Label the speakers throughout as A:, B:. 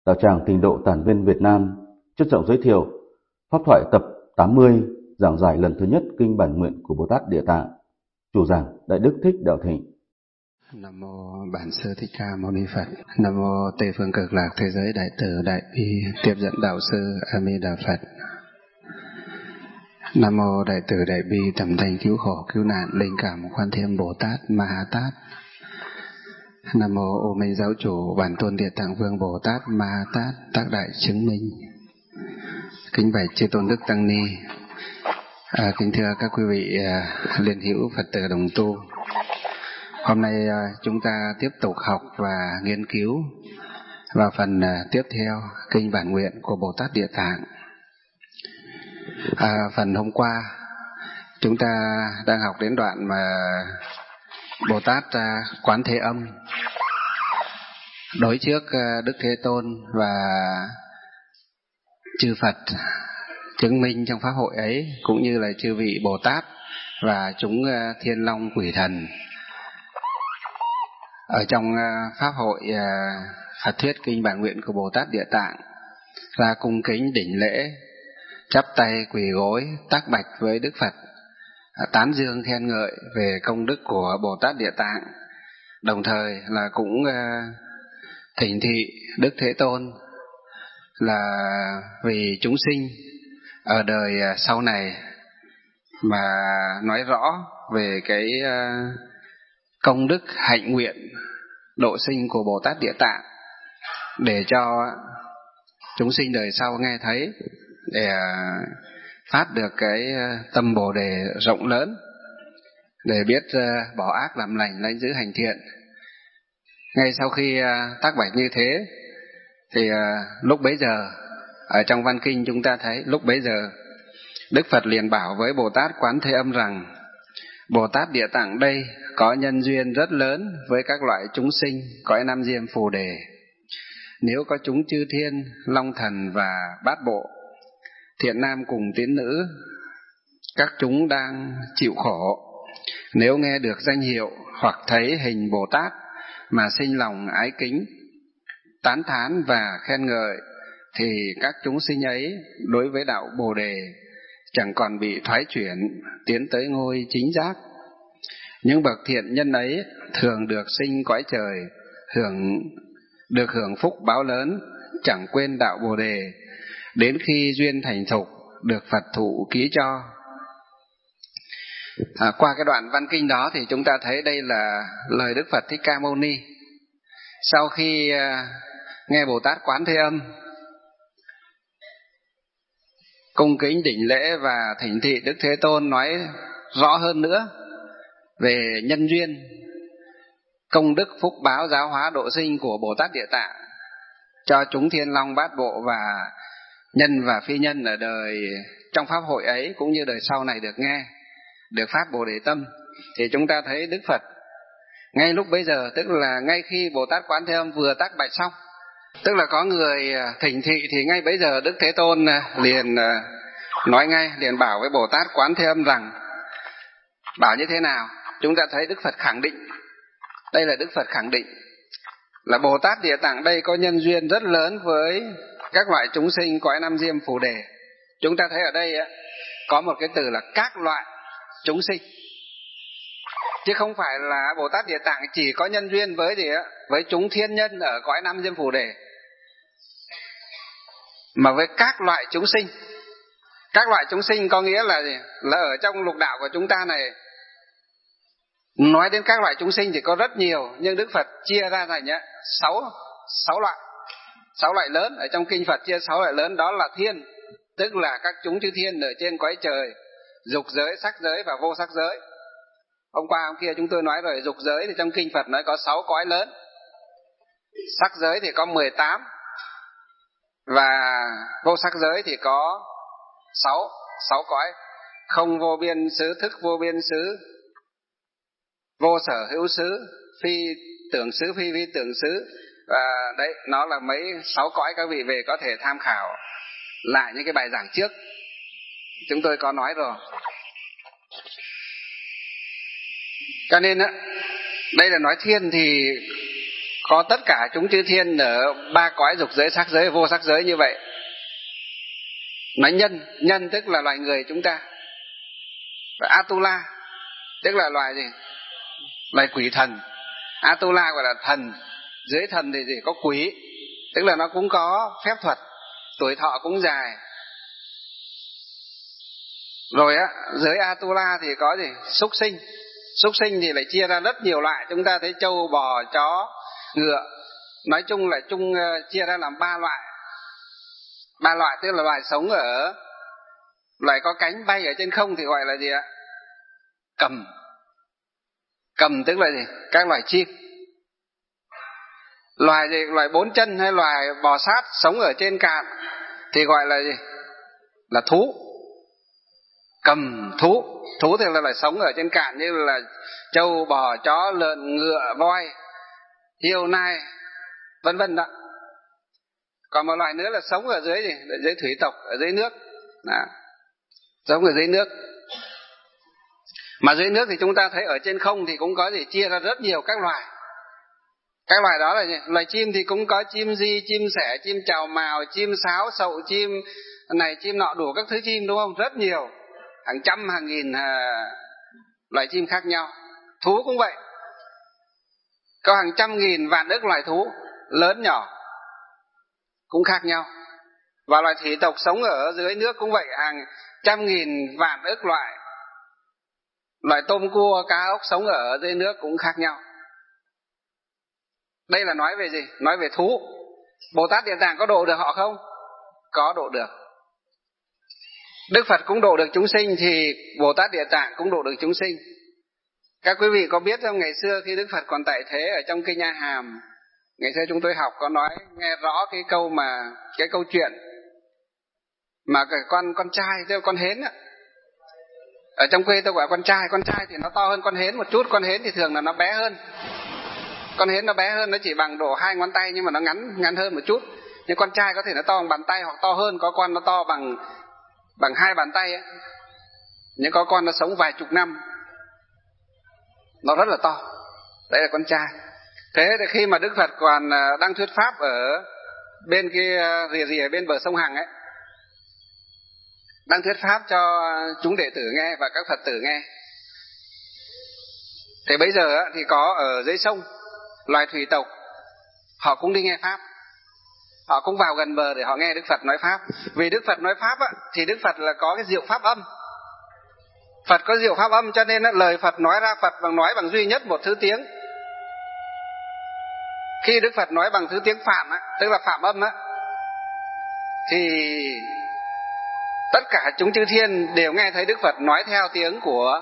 A: Đạo tràng Tịnh độ Tản Viên Việt Nam trân trọng giới thiệu Pháp thoại tập 80, giảng giải lần thứ nhất Kinh Bản Nguyện của Bồ Tát Địa Tạng. Chủ giảng Đại Đức Thích Đạo Thịnh.
B: Nam mô Bản Sư Thích Ca Mâu Ni Phật. Nam mô Tây Phương Cực Lạc Thế Giới Đại Từ Đại Bi Tiếp Dẫn Đạo Sư A Di Đà Phật. Nam mô Đại Từ Đại Bi Tầm Thanh Cứu Khổ Cứu Nạn Linh Cảm Quan Thế Bồ Tát Ma Ha Tát. Nam mô Ô Minh Giáo Chủ Bản Tôn Địa Tạng Vương Bồ Tát Ma Ha Tát Tác Đại Chứng Minh. Kính bạch chư tôn đức tăng ni, kính thưa các quý vị liên hữu Phật tử đồng tu. Hôm nay chúng ta tiếp tục học và nghiên cứu vào phần tiếp theo Kinh Bản Nguyện của Bồ Tát Địa Tạng. Phần hôm qua chúng ta đang học đến đoạn mà Bồ Tát Quán Thế Âm đối trước Đức Thế Tôn và chư Phật chứng minh trong pháp hội ấy, cũng như là chư vị Bồ Tát và chúng Thiên Long Quỷ Thần ở trong pháp hội Phật thuyết Kinh Bản Nguyện của Bồ Tát Địa Tạng ra cung kính đảnh lễ, chắp tay quỳ gối tác bạch với Đức Phật, tán dương khen ngợi về công đức của Bồ Tát Địa Tạng, đồng thời là cũng thỉnh thị Đức Thế Tôn là vì chúng sinh ở đời sau này mà nói rõ về cái công đức hạnh nguyện độ sinh của Bồ Tát Địa Tạng, để cho chúng sinh đời sau nghe thấy, để phát được cái tâm Bồ Đề rộng lớn, để biết bỏ ác làm lành, lãnh giữ hành thiện. Ngay sau khi tác bạch như thế thì lúc bấy giờ ở trong văn kinh chúng ta thấy, lúc bấy giờ Đức Phật liền bảo với Bồ Tát Quán Thế Âm rằng: Bồ Tát Địa Tạng đây có nhân duyên rất lớn với các loại chúng sinh cõi Nam Diêm Phù Đề. Nếu có chúng chư thiên, long thần và bát bộ, thiện nam cùng tín nữ, các chúng đang chịu khổ, nếu nghe được danh hiệu hoặc thấy hình Bồ Tát mà sinh lòng ái kính, tán thán và khen ngợi, thì các chúng sinh ấy đối với đạo Bồ Đề chẳng còn bị thoái chuyển, tiến tới ngôi chính giác. Những bậc thiện nhân ấy thường được sinh cõi trời, được hưởng phúc báo lớn, chẳng quên đạo Bồ Đề, đến khi duyên thành thục được Phật thụ ký cho. Qua cái đoạn văn kinh đó thì chúng ta thấy đây là lời Đức Phật Thích Ca Mâu Ni. Sau khi nghe Bồ Tát Quán Thế Âm cung kính đảnh lễ và thỉnh thị Đức Thế Tôn nói rõ hơn nữa về nhân duyên, công đức phúc báo giáo hóa độ sinh của Bồ Tát Địa Tạng cho chúng thiên long bát bộ và nhân và phi nhân ở đời trong pháp hội ấy, cũng như đời sau này được nghe, được phát Bồ Đề tâm, thì chúng ta thấy Đức Phật ngay lúc bấy giờ, tức là ngay khi Bồ Tát Quán Thế Âm vừa tác bạch xong, tức là có người thỉnh thị, thì ngay bấy giờ Đức Thế Tôn liền nói ngay, liền bảo với Bồ Tát Quán Thế Âm rằng, bảo như thế nào? Chúng ta thấy Đức Phật khẳng định, đây là Đức Phật khẳng định là Bồ Tát Địa Tạng đây có nhân duyên rất lớn với các loại chúng sinh cõi Nam Diêm Phù Đề. Chúng ta thấy ở đây có một cái từ là các loại chúng sinh, chứ không phải là Bồ Tát Địa Tạng chỉ có nhân duyên với với chúng thiên nhân ở cõi Nam Diêm Phù Đề, mà với các loại chúng sinh. Các loại chúng sinh có nghĩa là gì? Là ở trong lục đạo của chúng ta này, nói đến các loại chúng sinh thì có rất nhiều, nhưng Đức Phật chia ra thành 6 loại. 6 loại lớn, ở trong kinh Phật chia 6 loại lớn, đó là thiên, tức là các chúng chư thiên ở trên cõi trời, dục giới, sắc giới và vô sắc giới. Hôm qua hôm kia chúng tôi nói rồi, dục giới thì trong kinh Phật nói có 6 cõi lớn, sắc giới thì có 18, và vô sắc giới thì có 6 cõi: không vô biên xứ, thức vô biên xứ, vô sở hữu xứ, phi tưởng xứ, phi vi tưởng xứ. Và đấy, nó là mấy 6 cõi, các vị về có thể tham khảo lại những cái bài giảng trước chúng tôi có nói rồi. Cho nên đây là nói thiên thì có tất cả chúng chư thiên ở ba cõi dục giới, sắc giới, vô sắc giới như vậy. Nói nhân tức là loài người chúng ta. Và Atula tức là loài gì? Loài quỷ thần. Atula gọi là thần. Dưới thần thì gì? Có quỷ, tức là nó cũng có phép thuật, tuổi thọ cũng dài. Rồi á, dưới Atula thì có gì? Súc sinh. Súc sinh thì lại chia ra rất nhiều loại. Chúng ta thấy trâu, bò, chó, ngựa. Nói chung là chia ra làm 3 loại. 3 loại tức là loài sống ở, loài có cánh bay ở trên không thì gọi là gì ạ? Cầm. Cầm tức là gì? Các loài chim. Loài gì? Loài 4 chân hay loài bò sát sống ở trên cạn thì gọi là gì? Là thú. Cầm, thú. Thú thì là loài sống ở trên cạn như là trâu, bò, chó, lợn, ngựa, voi, hươu, nai, vân vân đó. Còn một loài nữa là sống ở dưới gì? Ở dưới thủy tộc, ở dưới nước. Đó. Sống ở dưới nước. Mà dưới nước thì chúng ta thấy ở trên không thì cũng có gì? Chia ra rất nhiều các loài. Các loài đó là gì? Loài chim thì cũng có chim di, chim sẻ, chim chào mào, chim sáo, sậu, chim này, chim nọ, đủ các thứ chim, đúng không? Rất nhiều. Hàng trăm, hàng nghìn loài chim khác nhau. Thú cũng vậy. Có hàng trăm nghìn vạn ức loài thú, lớn nhỏ, cũng khác nhau. Và loài thủy tộc sống ở dưới nước cũng vậy, hàng trăm nghìn vạn ức loại. Loài tôm, cua, cá, ốc sống ở dưới nước cũng khác nhau. Đây là nói về gì? Nói về thú. Bồ Tát Địa Tạng có độ được họ không? Có độ được. Đức Phật cũng độ được chúng sinh thì Bồ Tát Địa Tạng cũng độ được chúng sinh. Các quý vị có biết không, ngày xưa khi Đức Phật còn tại thế ở trong Kinh A Hàm, ngày xưa chúng tôi học có nói nghe rõ cái câu chuyện mà cái con trai, tức là con hến á. Ở trong quê tôi gọi con trai thì nó to hơn con hến một chút, con hến thì thường là nó bé hơn. Con hến nó bé hơn, nó chỉ bằng độ 2 ngón tay nhưng mà nó ngắn hơn một chút. Nhưng con trai có thể nó to bằng bàn tay hoặc to hơn, có con nó to bằng 2 bàn tay ấy. Nhưng có con nó sống vài chục năm, nó rất là to. Đấy là con trai. Thế thì khi mà Đức Phật còn đang thuyết pháp ở bên kia rìa bên bờ sông Hằng ấy, đang thuyết pháp cho chúng đệ tử nghe và các Phật tử nghe. Thế bây giờ thì có ở dưới sông loài thủy tộc, họ cũng đi nghe pháp. Họ cũng vào gần bờ để họ nghe Đức Phật nói pháp. Vì Đức Phật nói pháp thì Đức Phật là có cái diệu pháp âm. Phật có diệu pháp âm cho nên lời Phật nói ra, Phật nói bằng duy nhất một thứ tiếng. Khi Đức Phật nói bằng thứ tiếng Phạm tức là Phạm âm thì tất cả chúng chư thiên đều nghe thấy Đức Phật nói theo tiếng của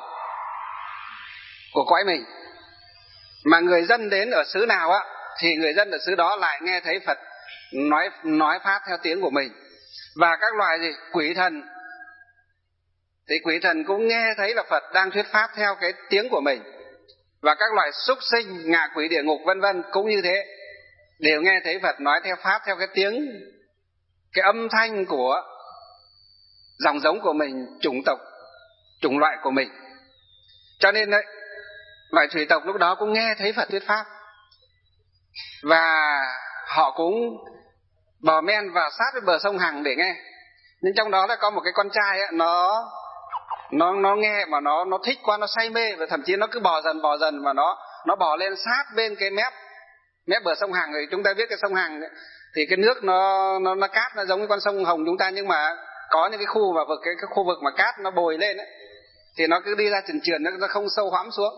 B: cõi mình. Mà người dân đến ở xứ nào thì người dân ở xứ đó lại nghe thấy Phật nói pháp theo tiếng của mình. Và các loài gì? Quỷ thần thì quỷ thần cũng nghe thấy là Phật đang thuyết pháp theo cái tiếng của mình. Và các loài súc sinh, ngạ quỷ, địa ngục vân vân cũng như thế, đều nghe thấy Phật nói theo pháp, theo cái tiếng, cái âm thanh của dòng giống của mình, chủng tộc, chủng loại của mình. Cho nên đấy, loài thủy tộc lúc đó cũng nghe thấy Phật thuyết pháp. Và họ cũng bò men vào sát với bờ sông Hằng để nghe. Nhưng trong đó là có một cái con trai nó nghe mà nó thích quá, nó say mê, và thậm chí nó cứ bò dần và nó bò lên sát bên cái mép bờ sông Hằng. Thì chúng ta biết cái sông Hằng ấy, thì cái nước nó cát, nó giống như con sông Hồng chúng ta, nhưng mà có những cái khu mà cái khu vực mà cát nó bồi lên ấy, thì nó cứ đi ra trườn, nó không sâu hoắm xuống.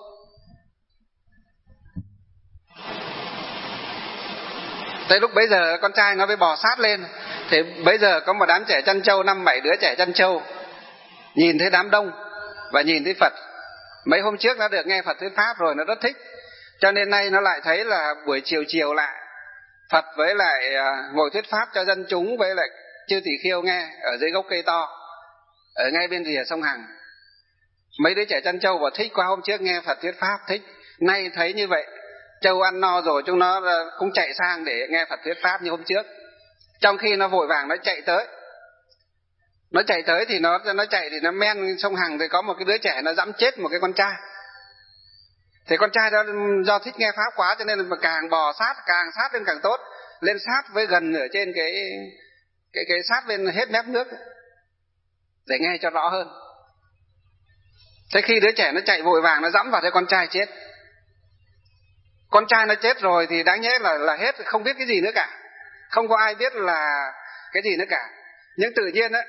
B: Tới lúc bấy giờ con trai nó mới bò sát lên. Thì bấy giờ có một đám trẻ chăn trâu, 5-7 đứa trẻ chăn trâu, nhìn thấy đám đông và nhìn thấy Phật. Mấy hôm trước nó được nghe Phật thuyết pháp rồi, nó rất thích. Cho nên nay nó lại thấy là buổi chiều lại Phật với lại ngồi thuyết pháp cho dân chúng với lại chư tỷ khiêu nghe ở dưới gốc cây to ở ngay bên rìa sông Hằng. Mấy đứa trẻ chăn trâu bảo thích quá, hôm trước nghe Phật thuyết pháp thích, nay thấy như vậy trâu ăn no rồi, chúng nó cũng chạy sang để nghe Phật thuyết pháp như hôm trước. Trong khi nó vội vàng nó chạy tới thì nó chạy thì nó men sông Hằng, thì có một cái đứa trẻ nó dẫm chết một cái con trai. Thì con trai đó do thích nghe pháp quá cho nên là càng bò sát, càng sát lên càng tốt, lên sát với gần ở trên cái sát bên hết mép nước để nghe cho rõ hơn. Thế khi đứa trẻ nó chạy vội vàng nó dẫm vào thấy con trai chết. Con trai nó chết rồi thì đáng nhẽ là hết, không biết cái gì nữa cả, không có ai biết là cái gì nữa cả. Nhưng tự nhiên á,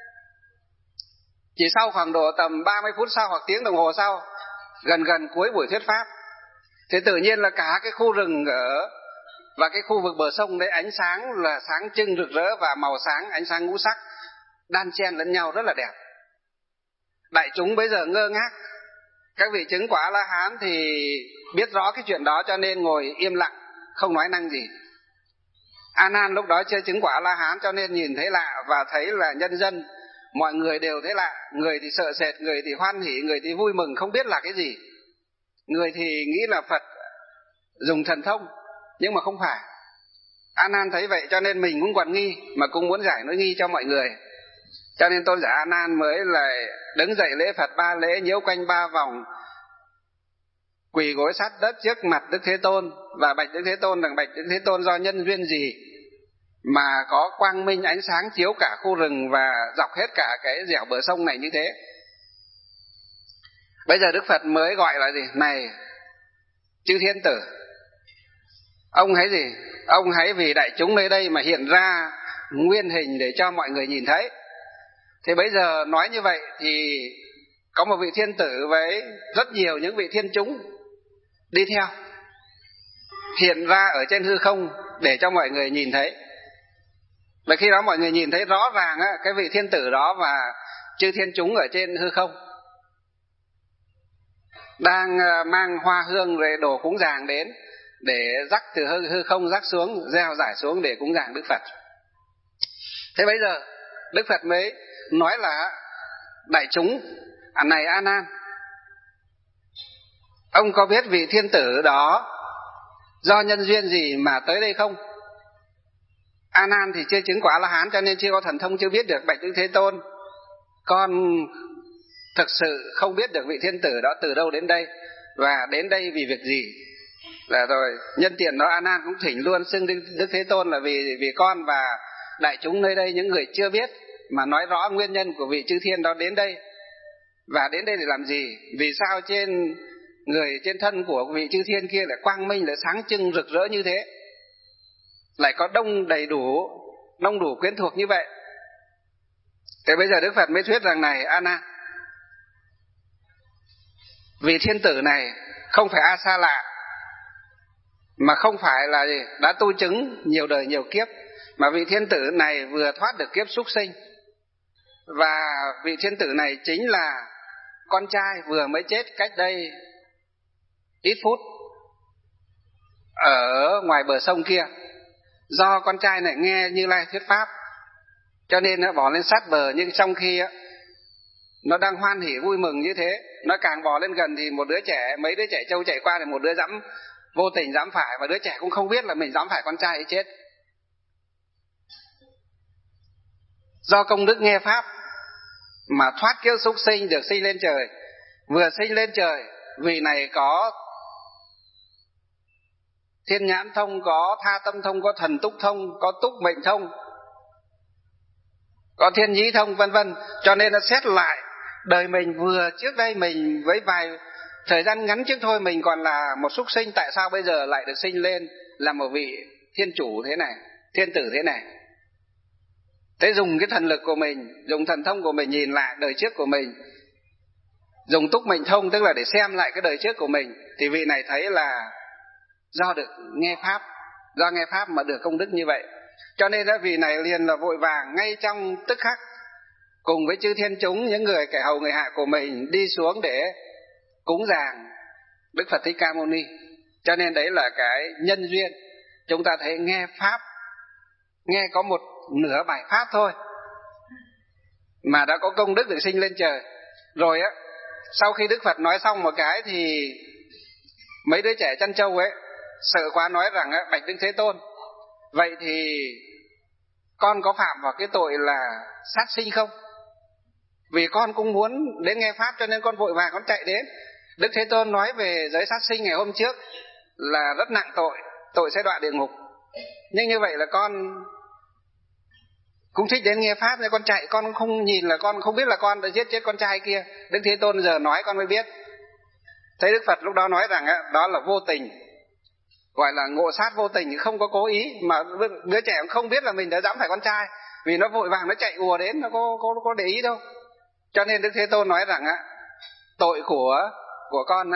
B: chỉ sau khoảng độ tầm 30 phút sau hoặc tiếng đồng hồ sau, gần cuối buổi thuyết pháp, thì tự nhiên là cả cái khu rừng và cái khu vực bờ sông đấy ánh sáng là sáng trưng rực rỡ và màu sáng, ánh sáng ngũ sắc đan xen lẫn nhau rất là đẹp. Đại chúng bây giờ ngơ ngác. Các vị chứng quả A-la-hán thì biết rõ cái chuyện đó cho nên ngồi im lặng, không nói năng gì. A-nan lúc đó chưa chứng quả A-la-hán cho nên nhìn thấy lạ và thấy là nhân dân, mọi người đều thấy lạ. Người thì sợ sệt, người thì hoan hỉ, người thì vui mừng, không biết là cái gì. Người thì nghĩ là Phật dùng thần thông, nhưng mà không phải. A-nan thấy vậy cho nên mình cũng còn nghi, mà cũng muốn giải nỗi nghi cho mọi người. Cho nên tôn giả A-nan mới lại đứng dậy lễ Phật 3 lễ, nhiễu quanh 3 vòng, quỳ gối sát đất trước mặt Đức Thế Tôn và bạch Đức Thế Tôn rằng: bạch Đức Thế Tôn, do nhân duyên gì mà có quang minh ánh sáng chiếu cả khu rừng và dọc hết cả cái dẻo bờ sông này như thế? Bây giờ Đức Phật mới gọi là gì? Này chư thiên tử, ông hãy gì? Ông hãy vì đại chúng nơi đây mà hiện ra nguyên hình để cho mọi người nhìn thấy. Thì bây giờ nói như vậy thì có một vị thiên tử với rất nhiều những vị thiên chúng đi theo, hiện ra ở trên hư không để cho mọi người nhìn thấy. Và khi đó mọi người nhìn thấy rõ ràng á, cái vị thiên tử đó và chư thiên chúng ở trên hư không đang mang hoa hương rồi đồ cúng dường đến để rắc từ hư không rắc xuống, gieo rải xuống để cúng dường Đức Phật. Thế bây giờ Đức Phật mới nói là: đại chúng, này A-nan, ông có biết vị thiên tử đó do nhân duyên gì mà tới đây không? A-nan thì chưa chứng quả A-la-hán cho nên chưa có thần thông, chưa biết được. Bạch Đức Thế Tôn, con thực sự không biết được vị thiên tử đó từ đâu đến đây và đến đây vì việc gì. Là rồi nhân tiện đó A-nan cũng thỉnh luôn xưng Đức Thế Tôn là vì con và đại chúng nơi đây, những người chưa biết, mà nói rõ nguyên nhân của vị chư thiên đó đến đây. Và đến đây để làm gì? Vì sao trên người, trên thân của vị chư thiên kia lại quang minh, lại sáng trưng rực rỡ như thế, lại có đông đủ quyến thuộc như vậy? Thế bây giờ Đức Phật mới thuyết rằng: này A-nan, vị thiên tử này không phải A Sa Lạ, mà không phải là gì? Đã tu chứng nhiều đời nhiều kiếp, mà vị thiên tử này vừa thoát được kiếp súc sinh. Và vị thiên tử này chính là con trai vừa mới chết cách đây ít phút ở ngoài bờ sông kia. Do con trai này nghe Như Lai thuyết pháp cho nên nó bỏ lên sát bờ, nhưng trong khi nó đang hoan hỉ vui mừng như thế, nó càng bò lên gần thì một đứa trẻ, mấy đứa trẻ trâu chạy qua thì một đứa vô tình dẫm phải, và đứa trẻ cũng không biết là mình dẫm phải con trai ấy chết. Do công đức nghe pháp mà thoát kiếp súc sinh, được sinh lên trời. Vừa sinh lên trời, vị này có thiên nhãn thông, có tha tâm thông, có thần túc thông, có túc mệnh thông, có thiên nhĩ thông, vân vân. Cho nên nó xét lại đời mình vừa trước đây, mình với vài thời gian ngắn trước thôi mình còn là một súc sinh, tại sao bây giờ lại được sinh lên là một vị thiên chủ thế này, thiên tử thế này? Thế dùng cái thần lực của mình, dùng thần thông của mình nhìn lại đời trước của mình, dùng túc mệnh thông tức là để xem lại cái đời trước của mình, thì vị này thấy là do được nghe pháp, do nghe pháp mà được công đức như vậy. Cho nên vị này liền là vội vàng ngay trong tức khắc cùng với chư thiên chúng, những người kẻ hầu người hạ của mình đi xuống để cúng dường Đức Phật Thích Ca Mâu Ni. Cho nên đấy là cái nhân duyên. Chúng ta thấy nghe pháp, nghe có một nửa bài pháp thôi mà đã có công đức được sinh lên trời. Rồi sau khi Đức Phật nói xong một cái thì mấy đứa trẻ chăn trâu ấy sợ quá nói rằng: bạch Đức Thế Tôn, vậy thì con có phạm vào cái tội là sát sinh không? Vì con cũng muốn đến nghe pháp cho nên con vội vàng con chạy đến. Đức Thế Tôn nói về giới sát sinh ngày hôm trước là rất nặng tội sẽ đọa địa ngục. Nhưng như vậy là con cũng thích đến nghe pháp, nên con chạy, con không nhìn là con không biết là con đã giết chết con trai kia. Đức Thế Tôn giờ nói con mới biết. Thấy Đức Phật lúc đó nói rằng đó là vô tình, gọi là ngộ sát vô tình, không có cố ý. Mà đứa trẻ không biết là mình đã dẫm phải con trai, vì nó vội vàng nó chạy ùa đến, nó có để ý đâu. Cho nên Đức Thế Tôn nói rằng tội của con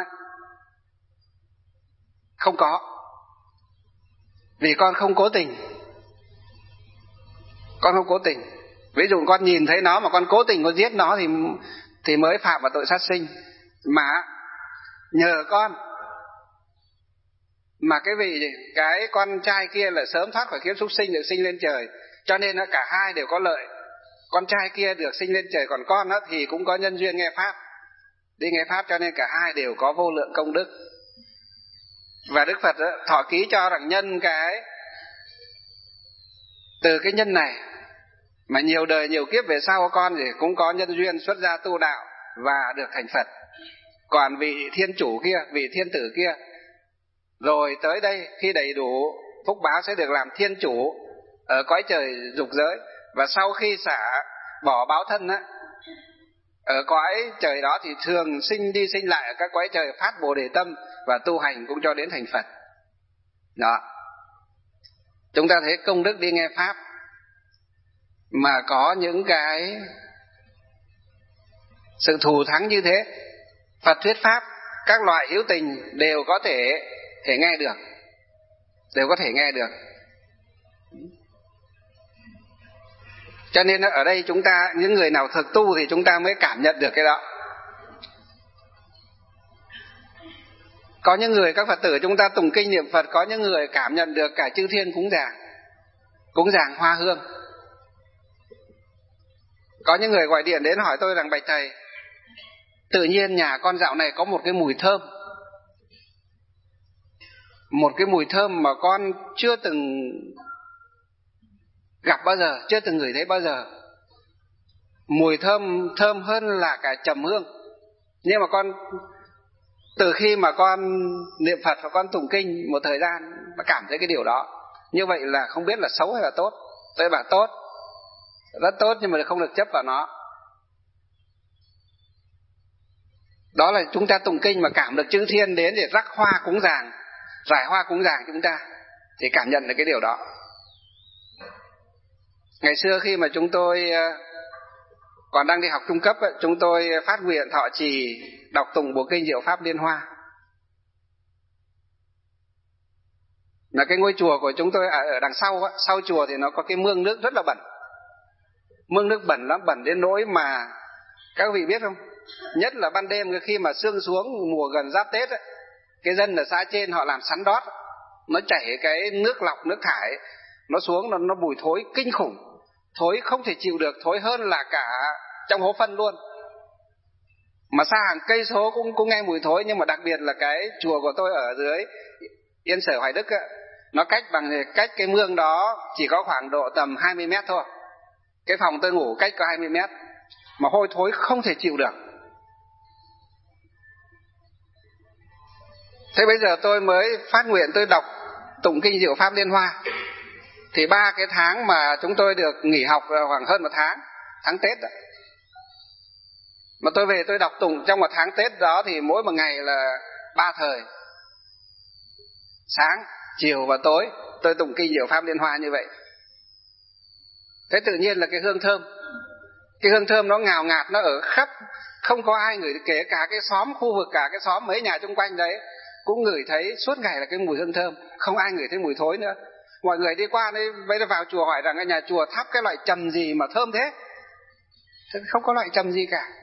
B: không có, vì con không cố tình. Con không cố tình. Ví dụ con nhìn thấy nó mà con cố tình con giết nó thì mới phạm vào tội sát sinh. Mà nhờ con mà cái con trai kia là sớm thoát khỏi kiếp súc sinh, được sinh lên trời, cho nên cả hai đều có lợi. Con trai kia được sinh lên trời, còn con thì cũng có nhân duyên nghe pháp, đi nghe pháp, cho nên cả hai đều có vô lượng công đức. Và Đức Phật thọ ký cho rằng nhân từ cái nhân này mà nhiều đời nhiều kiếp về sau con thì cũng có nhân duyên xuất gia tu đạo và được thành Phật. Còn vị thiên chủ kia, vị thiên tử kia, rồi tới đây khi đầy đủ phúc báo sẽ được làm thiên chủ ở cõi trời dục giới. Và sau khi bỏ báo thân ở cõi trời đó thì thường đi sinh lại ở các cõi trời phát Bồ Đề tâm và tu hành cũng cho đến thành Phật. Đó. Chúng ta thấy công đức đi nghe pháp mà có những cái sự thù thắng như thế. Phật thuyết pháp, các loại hữu tình đều có thể nghe được, đều có thể nghe được. Cho nên ở đây chúng ta, những người nào thực tu thì chúng ta mới cảm nhận được cái đó. Có những người, các Phật tử chúng ta tụng kinh niệm Phật, có những người cảm nhận được cả chư thiên cúng dường hoa hương. Có những người gọi điện đến hỏi tôi rằng: bạch thầy, tự nhiên nhà con dạo này có một cái mùi thơm, một cái mùi thơm mà con chưa từng gặp bao giờ, chưa từng ngửi thấy bao giờ. Mùi thơm hơn là cả trầm hương. Nhưng mà con, từ khi mà con niệm Phật và con tụng kinh một thời gian, nó cảm thấy cái điều đó. Như vậy là không biết là xấu hay là tốt. Tôi bảo tốt, rất tốt, nhưng mà không được chấp vào nó. Đó là chúng ta tụng kinh mà cảm được chư thiên đến để rắc hoa cúng dường, rải hoa cúng dường chúng ta, thì cảm nhận được cái điều đó. Ngày xưa khi mà chúng tôi còn đang đi học trung cấp, chúng tôi phát nguyện thọ trì đọc tụng bộ kinh Diệu Pháp Liên Hoa. Là cái ngôi chùa của chúng tôi ở đằng sau chùa thì nó có cái mương nước rất là bẩn. Mương nước bẩn lắm, bẩn đến nỗi mà các vị biết không? Nhất là ban đêm khi mà sương xuống mùa gần giáp Tết ấy, cái dân ở xã trên họ làm sắn đót, nó chảy cái nước lọc, nước thải, nó xuống, nó mùi thối kinh khủng. Thối không thể chịu được, thối hơn là cả trong hố phân luôn. Mà xa hàng cây số cũng nghe mùi thối. Nhưng mà đặc biệt là cái chùa của tôi ở dưới Yên Sở Hoài Đức ấy, nó cách cái mương đó chỉ có khoảng độ tầm 20 mét thôi. Cái phòng tôi ngủ cách có 20 mét, mà hôi thối không thể chịu được. Thế bây giờ tôi mới phát nguyện tôi đọc tụng kinh Diệu Pháp Liên Hoa. Thì 3 cái tháng mà chúng tôi được nghỉ học khoảng hơn 1 tháng Tết đó. Mà tôi về tôi đọc tụng trong 1 tháng Tết đó thì mỗi một ngày là 3 thời, sáng, chiều và tối, tôi tụng kinh Diệu Pháp Liên Hoa như vậy. Thế tự nhiên là cái hương thơm nó ngào ngạt, nó ở khắp, không có ai ngửi, kể cả cái xóm, khu vực, cả cái xóm mấy nhà chung quanh đấy cũng ngửi thấy suốt ngày là cái mùi hương thơm, không ai ngửi thấy mùi thối nữa. Mọi người đi qua đây, bây giờ vào chùa hỏi rằng cái nhà chùa thắp cái loại trầm gì mà thơm thế? Thế không có loại trầm gì cả.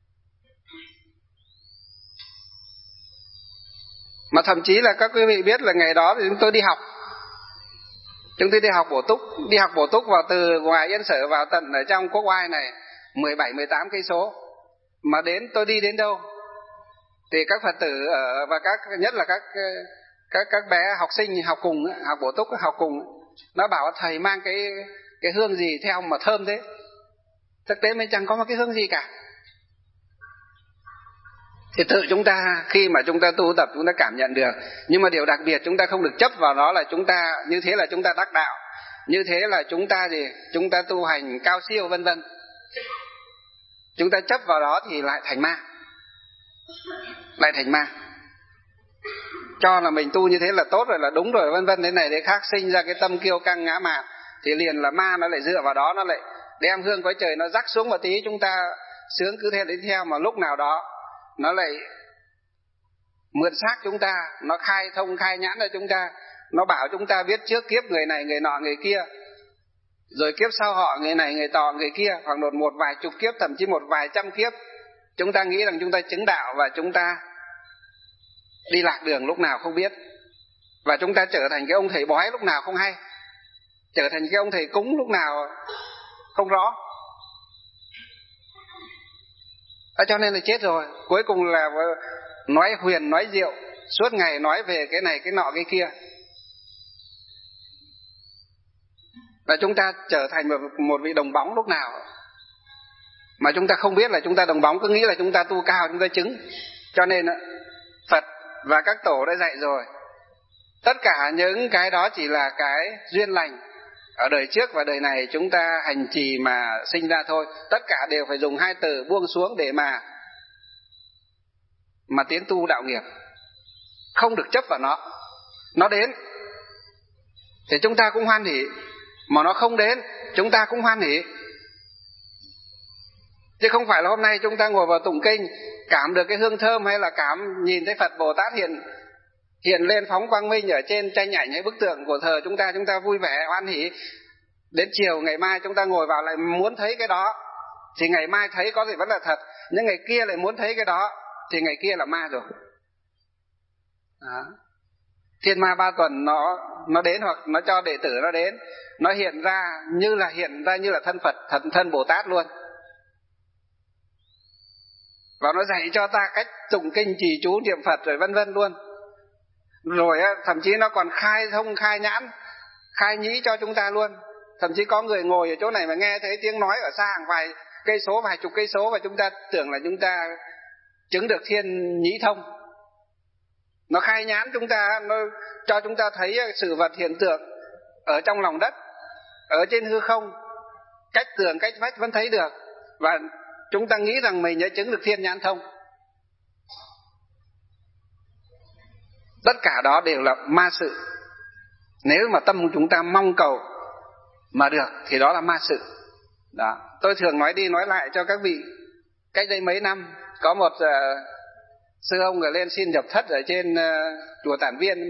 B: Mà thậm chí là các quý vị biết là ngày đó thì chúng tôi đi học. Chúng tôi đi học bổ túc vào từ ngoài Yên Sở vào tận ở trong Quốc Oai này 17-18 cây số. Mà tôi đi đến đâu thì các Phật tử và nhất là các bé học sinh học cùng, học bổ túc học cùng, nó bảo thầy mang cái hương gì theo mà thơm thế. Thực tế mình chẳng có một cái hương gì cả. Thì tự chúng ta khi mà chúng ta tu tập chúng ta cảm nhận được. Nhưng mà điều đặc biệt chúng ta không được chấp vào đó là chúng ta như thế là chúng ta đắc đạo, như thế là chúng ta tu hành cao siêu vân vân. Chúng ta chấp vào đó thì lại thành ma. Lại thành ma. Cho là mình tu như thế là tốt rồi, là đúng rồi vân vân, thế này thế khác, sinh ra cái tâm kiêu căng ngã mạn, thì liền là ma nó lại dựa vào đó, nó lại đem hương cõi trời nó rắc xuống một tí, chúng ta sướng cứ thế đến theo, mà lúc nào đó nó lại mượn xác chúng ta, nó khai thông khai nhãn cho chúng ta, nó bảo chúng ta biết trước kiếp người này người nọ người kia, rồi kiếp sau họ người này người tọ người kia, hoặc một vài chục kiếp, thậm chí một vài trăm kiếp. Chúng ta nghĩ rằng chúng ta chứng đạo và chúng ta đi lạc đường lúc nào không biết, và chúng ta trở thành cái ông thầy bói lúc nào không hay, trở thành cái ông thầy cúng lúc nào không rõ. Cho nên là chết rồi. Cuối cùng là nói huyền nói diệu, suốt ngày nói về cái này cái nọ cái kia, và chúng ta trở thành một vị đồng bóng lúc nào mà chúng ta không biết là chúng ta đồng bóng, cứ nghĩ là chúng ta tu cao, chúng ta chứng. Cho nên Phật và các tổ đã dạy rồi, tất cả những cái đó chỉ là cái duyên lành ở đời trước và đời này chúng ta hành trì mà sinh ra thôi. Tất cả đều phải dùng hai từ buông xuống để mà tiến tu đạo nghiệp. Không được chấp vào nó. Nó đến thì chúng ta cũng hoan hỉ, mà nó không đến chúng ta cũng hoan hỉ. Chứ không phải là hôm nay chúng ta ngồi vào tụng kinh, cảm được cái hương thơm, hay là nhìn thấy Phật Bồ Tát hiện lên phóng quang minh ở trên tranh ảnh hay bức tượng của thờ chúng ta vui vẻ hoan hỉ. Đến chiều ngày mai chúng ta ngồi vào lại muốn thấy cái đó, thì ngày mai thấy có gì vẫn là thật, nhưng ngày kia lại muốn thấy cái đó thì ngày kia là ma rồi. Đó. Thiên ma ba tuần nó đến, hoặc nó cho đệ tử nó đến, nó hiện ra như là thân Phật, thân Bồ Tát luôn. Và nó dạy cho ta cách tụng kinh trì chú niệm Phật rồi vân vân luôn. Rồi thậm chí nó còn khai thông khai nhãn, khai nhĩ cho chúng ta luôn. Thậm chí có người ngồi ở chỗ này mà nghe thấy tiếng nói ở xa hàng vài cây số, vài chục cây số, và chúng ta tưởng là chúng ta chứng được thiên nhĩ thông. Nó khai nhãn chúng ta, nó cho chúng ta thấy sự vật hiện tượng ở trong lòng đất, ở trên hư không, cách tường cách vách vẫn thấy được, và chúng ta nghĩ rằng mình đã chứng được thiên nhãn thông. Tất cả đó đều là ma sự. Nếu mà tâm của chúng ta mong cầu mà được thì đó là ma sự. Đó. Tôi thường nói đi nói lại cho các vị. Cách đây mấy năm có một sư ông ở lên xin nhập thất ở trên chùa Tản Viên.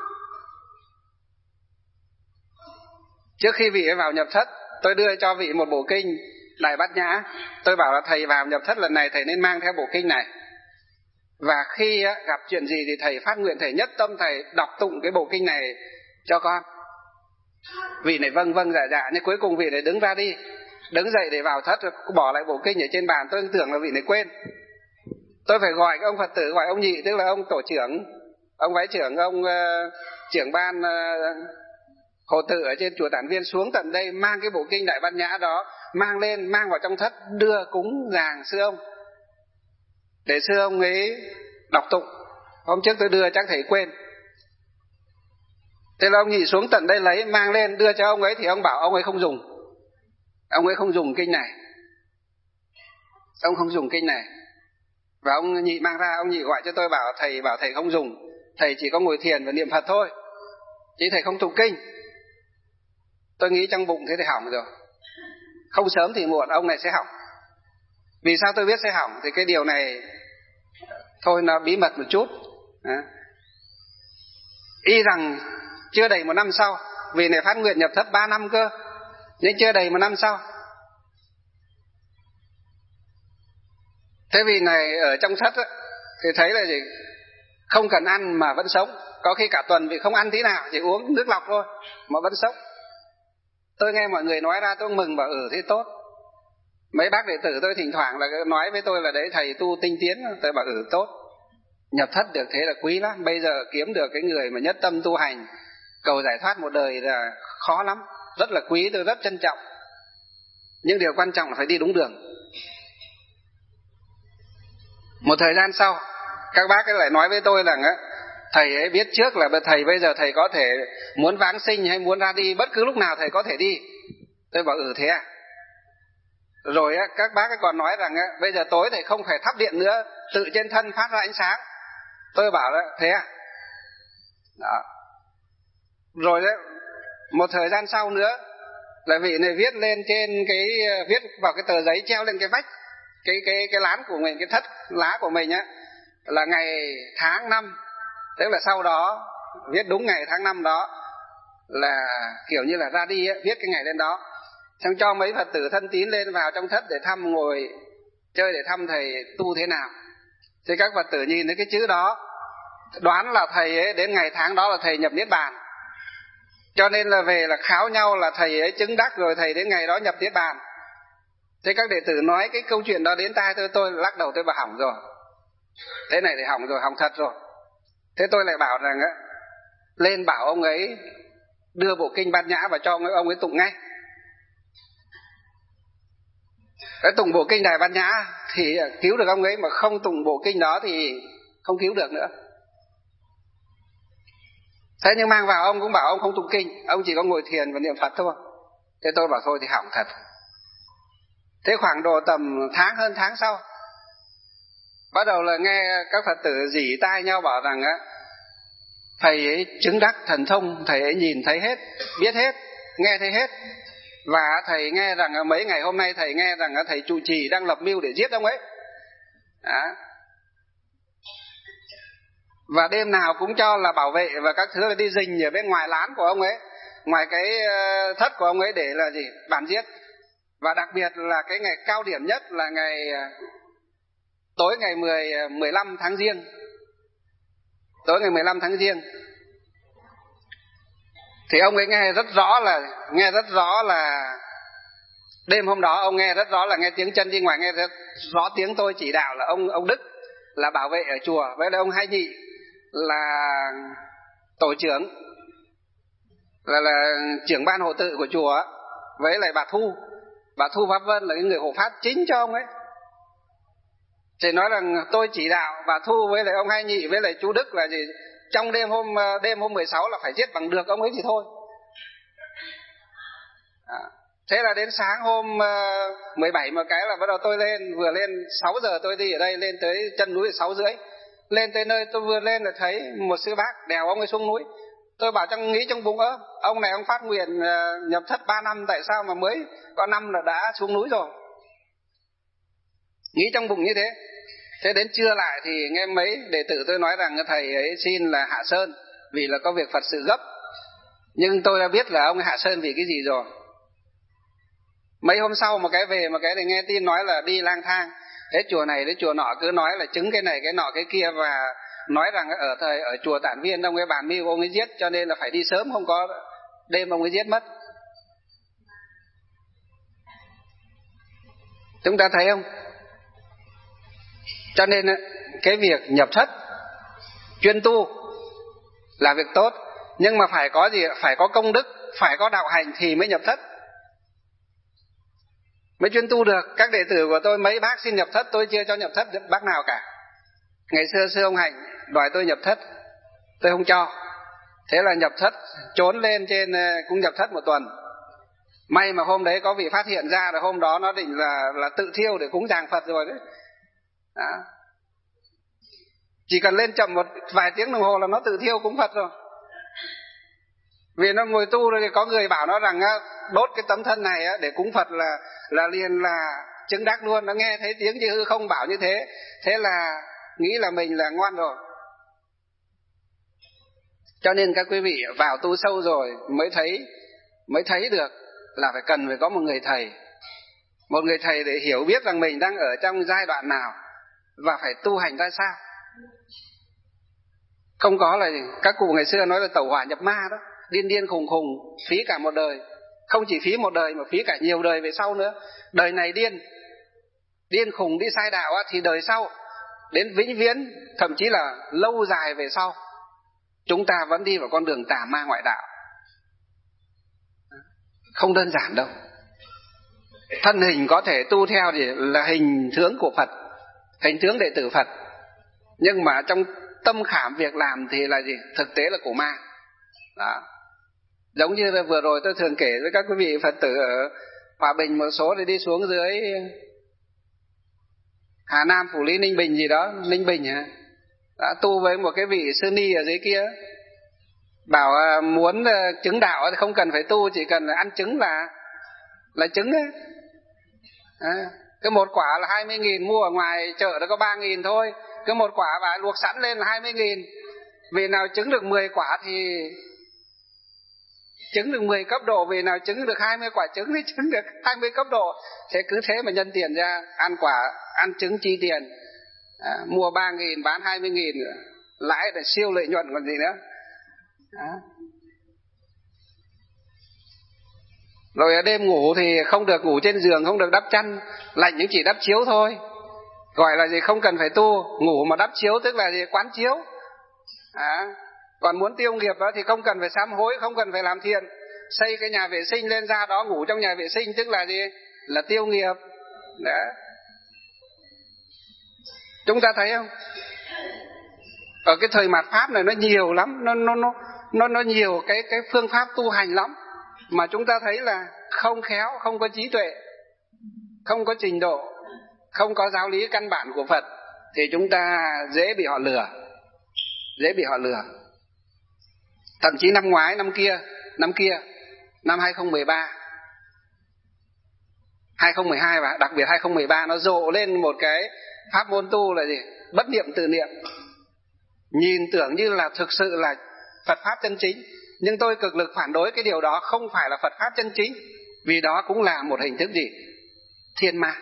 B: Trước khi vị ấy vào nhập thất, tôi đưa cho vị một bộ kinh Đại Bát Nhã. Tôi bảo là thầy vào nhập thất lần này thầy nên mang theo bộ kinh này, và khi gặp chuyện gì thì thầy phát nguyện thầy nhất tâm thầy đọc tụng cái bộ kinh này cho con. Vị này vâng dạ, nhưng cuối cùng vị này đứng ra đi, đứng dậy để vào thất, bỏ lại bộ kinh ở trên bàn. Tôi tưởng là vị này quên. Tôi phải gọi ông Phật tử, gọi ông nhị, tức là ông tổ trưởng, ông vái trưởng, ông trưởng ban hộ tự ở trên chùa Tản Viên xuống tận đây, mang cái bộ kinh Đại Bát Nhã đó, mang lên, mang vào trong thất, đưa cúng dường sư ông, để sư ông ấy đọc tụng. Hôm trước tôi đưa chắc thầy quên. Thế là ông nhị xuống tận đây lấy, mang lên đưa cho ông ấy, thì ông bảo ông ấy không dùng. Ông ấy không dùng kinh này. Ông không dùng kinh này. Và ông nhị mang ra, ông nhị gọi cho tôi bảo thầy không dùng. Thầy chỉ có ngồi thiền và niệm Phật thôi, chứ thầy không tụng kinh. Tôi nghĩ trong bụng thế thì hỏng rồi. Không sớm thì muộn ông này sẽ hỏng. Vì sao tôi biết sẽ hỏng? Thì cái điều này thôi nó bí mật một chút. Y rằng chưa đầy 1 năm sau, vì này phát nguyện nhập thất 3 năm cơ, nhưng chưa đầy 1 năm sau. Thế vì này ở trong thất thì thấy là gì? Không cần ăn mà vẫn sống. Có khi cả tuần vì không ăn tí nào, chỉ uống nước lọc thôi mà vẫn sống. Tôi nghe mọi người nói ra tôi mừng, bảo thế tốt. Mấy bác đệ tử tôi thỉnh thoảng là nói với tôi là đấy thầy tu tinh tiến. Tôi bảo tốt. Nhập thất được thế là quý lắm. Bây giờ kiếm được cái người mà nhất tâm tu hành, cầu giải thoát một đời là khó lắm. Rất là quý, tôi rất trân trọng. Nhưng điều quan trọng là phải đi đúng đường. Một thời gian sau, các bác ấy lại nói với tôi rằng á, thầy ấy biết trước là thầy bây giờ thầy có thể muốn vãng sinh hay muốn ra đi bất cứ lúc nào thầy có thể đi. Tôi bảo thế à. Rồi á, các bác ấy còn nói rằng á, bây giờ tối thầy không phải thắp điện nữa, tự trên thân phát ra ánh sáng. Tôi bảo là thế à. Đó. Rồi đấy, một thời gian sau nữa là vị này viết lên trên cái, viết vào cái tờ giấy treo lên cái vách cái lán của mình, cái thất lá của mình á, là ngày tháng năm. Tức là sau đó viết đúng ngày tháng năm đó là kiểu như là ra đi á, viết cái ngày lên đó. Xong cho mấy Phật tử thân tín lên vào trong thất để thăm, ngồi chơi để thăm thầy tu thế nào. Thì các Phật tử nhìn thấy cái chữ đó đoán là thầy ấy đến ngày tháng đó là thầy nhập Niết Bàn. Cho nên là về là kháo nhau là thầy ấy chứng đắc rồi, thầy đến ngày đó nhập Niết Bàn. Thế các đệ tử nói cái câu chuyện đó đến tai tôi lắc đầu, tôi bảo hỏng rồi. Thế này thì hỏng rồi, hỏng thật rồi. Thế tôi lại bảo rằng á, lên bảo ông ấy đưa bộ kinh Bát Nhã và cho ông ấy tụng ngay. Cái tụng bộ kinh Đại Bát Nhã thì cứu được ông ấy, mà không tụng bộ kinh đó thì không cứu được nữa. Thế nhưng mang vào ông cũng bảo ông không tụng kinh, ông chỉ có ngồi thiền và niệm Phật thôi. Thế tôi bảo thôi thì hỏng thật. Thế khoảng độ tầm hơn tháng sau, bắt đầu là nghe các Phật tử rỉ tai nhau bảo rằng á, thầy ấy chứng đắc thần thông, thầy ấy nhìn thấy hết, biết hết, nghe thấy hết. Và thầy nghe rằng mấy ngày hôm nay thầy nghe rằng thầy trụ trì đang lập mưu để giết ông ấy. Đó. Và đêm nào cũng cho là bảo vệ và các thứ là đi rình ở bên ngoài lán của ông ấy, ngoài cái thất của ông ấy để là gì? Bàn giết. Và đặc biệt là cái ngày cao điểm nhất là ngày tối ngày 15 tháng Giêng. Tối ngày 15 tháng Giêng thì ông ấy nghe rất rõ là đêm hôm đó ông nghe rất rõ là nghe tiếng chân đi ngoài, nghe rất rõ tiếng tôi chỉ đạo là ông Đức là bảo vệ ở chùa, với lại ông Hai Nhị là tổ trưởng, là trưởng ban hộ tự của chùa, với lại bà Thu Pháp Vân là cái người hộ pháp chính cho ông ấy. Thì nói rằng tôi chỉ đạo bà Thu với lại ông Hai Nhị với lại chú Đức là gì, trong đêm hôm 16 là phải giết bằng được ông ấy thì thôi. Thế là đến sáng hôm 17 một cái là bắt đầu tôi vừa lên 6 giờ tôi đi ở đây, lên tới chân núi 6:30. Lên tới nơi tôi vừa lên là thấy một sư bác đèo ông ấy xuống núi. Tôi bảo nghĩ trong bụng ông này ông phát nguyện nhập thất 3 năm, tại sao mà mới có năm là đã xuống núi rồi. Nghĩ trong bụng như thế. Thế đến trưa lại thì nghe mấy đệ tử tôi nói rằng thầy ấy xin là hạ sơn vì là có việc Phật sự gấp. Nhưng tôi đã biết là ông ấy hạ sơn vì cái gì rồi. Mấy hôm sau một cái về một cái thì nghe tin nói là đi lang thang hết chùa này đến chùa nọ, cứ nói là chứng cái này cái nọ cái kia, và nói rằng ở chùa Tản Viên ông ấy bàn mưu ông ấy giết, cho nên là phải đi sớm, không có đêm ông ấy giết mất. Chúng ta thấy không? Cho nên cái việc nhập thất chuyên tu là việc tốt, nhưng mà phải có gì? Phải có công đức, phải có đạo hành thì mới nhập thất, mới chuyên tu được. Các đệ tử của tôi mấy bác xin nhập thất, tôi chưa cho nhập thất bác nào cả. Ngày xưa sư ông Hành đòi tôi nhập thất, tôi không cho. Thế là nhập thất, trốn lên trên cũng nhập thất một tuần. May mà hôm đấy có vị phát hiện ra, rồi hôm đó nó định là tự thiêu để cúng dường Phật rồi đấy. Đó. Chỉ cần lên chậm một vài tiếng đồng hồ là nó tự thiêu cúng Phật rồi. Vì nó ngồi tu rồi thì có người bảo nó rằng đốt cái tấm thân này để cúng Phật là liền là chứng đắc luôn. Nó nghe thấy tiếng chứ hư không bảo như thế, thế là nghĩ là mình là ngoan rồi. Cho nên các quý vị vào tu sâu rồi mới thấy được là cần phải có một người thầy để hiểu biết rằng mình đang ở trong giai đoạn nào và phải tu hành ra sao. Không có là các cụ ngày xưa nói là tẩu hỏa nhập ma đó, điên khùng phí cả một đời. Không chỉ phí một đời mà phí cả nhiều đời về sau nữa. Đời này điên khùng đi sai đạo thì đời sau đến vĩnh viễn, thậm chí là lâu dài về sau, chúng ta vẫn đi vào con đường tà ma ngoại đạo. Không đơn giản đâu. Thân hình có thể tu theo thì là hình tướng của Phật, hình tướng đệ tử Phật. Nhưng mà trong tâm khảm việc làm thì là gì? Thực tế là của ma. Đó. Giống như là vừa rồi tôi thường kể với các quý vị Phật tử ở Hòa Bình, một số thì đi xuống dưới Hà Nam, Phủ Lý, Ninh Bình gì đó, Ninh Bình hả? Đã tu với một cái vị sư ni ở dưới kia, bảo muốn chứng đạo thì không cần phải tu, chỉ cần ăn trứng là trứng ấy. Cái một quả là 20.000, mua ở ngoài chợ nó có 3.000 thôi. Cái một quả bà luộc sẵn lên là 20.000. Vì nào trứng được 10 quả thì trứng được 10 cấp độ, vì nào trứng được 20 quả trứng thì trứng được 20 cấp độ. Thế cứ thế mà nhân tiền ra, ăn trứng chi tiền. Mua 3.000 bán 20.000, lãi là siêu lợi nhuận còn gì nữa. Rồi ở đêm ngủ thì không được ngủ trên giường, không được đắp chăn, lạnh những chỉ đắp chiếu thôi. Gọi là gì? Không cần phải tu. Ngủ mà đắp chiếu tức là gì? Quán chiếu. Còn muốn tiêu nghiệp đó thì không cần phải sám hối, không cần phải làm thiện. Xây cái nhà vệ sinh lên, ra đó ngủ trong nhà vệ sinh tức là gì? Là tiêu nghiệp. Đó. Chúng ta thấy không? Ở cái thời mạt Pháp này nó nhiều lắm, nó nhiều cái phương pháp tu hành lắm, mà chúng ta thấy là không khéo, không có trí tuệ, không có trình độ, không có giáo lý căn bản của Phật thì chúng ta dễ bị họ lừa. Thậm chí năm ngoái, năm kia, năm 2013, 2012 và đặc biệt 2013 nó rộ lên một cái pháp môn tu là gì? Bất niệm tự niệm. Nhìn tưởng như là thực sự là Phật pháp chân chính, nhưng tôi cực lực phản đối cái điều đó không phải là Phật pháp chân chính, vì đó cũng là một hình thức gì? Thiên ma.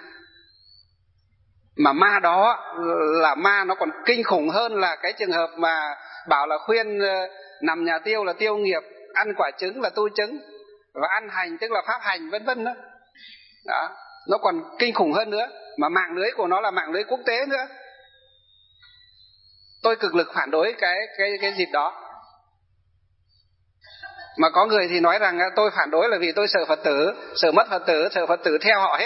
B: Mà ma đó là ma nó còn kinh khủng hơn là cái trường hợp mà bảo là khuyên nằm nhà tiêu là tiêu nghiệp, ăn quả trứng là tu trứng, và ăn hành tức là pháp hành, vân vân đó. Đó, nó còn kinh khủng hơn nữa, mà mạng lưới của nó là mạng lưới quốc tế nữa. Tôi cực lực phản đối cái dịp đó. Mà có người thì nói rằng tôi phản đối là vì tôi sợ Phật tử, sợ mất Phật tử, sợ Phật tử theo họ hết.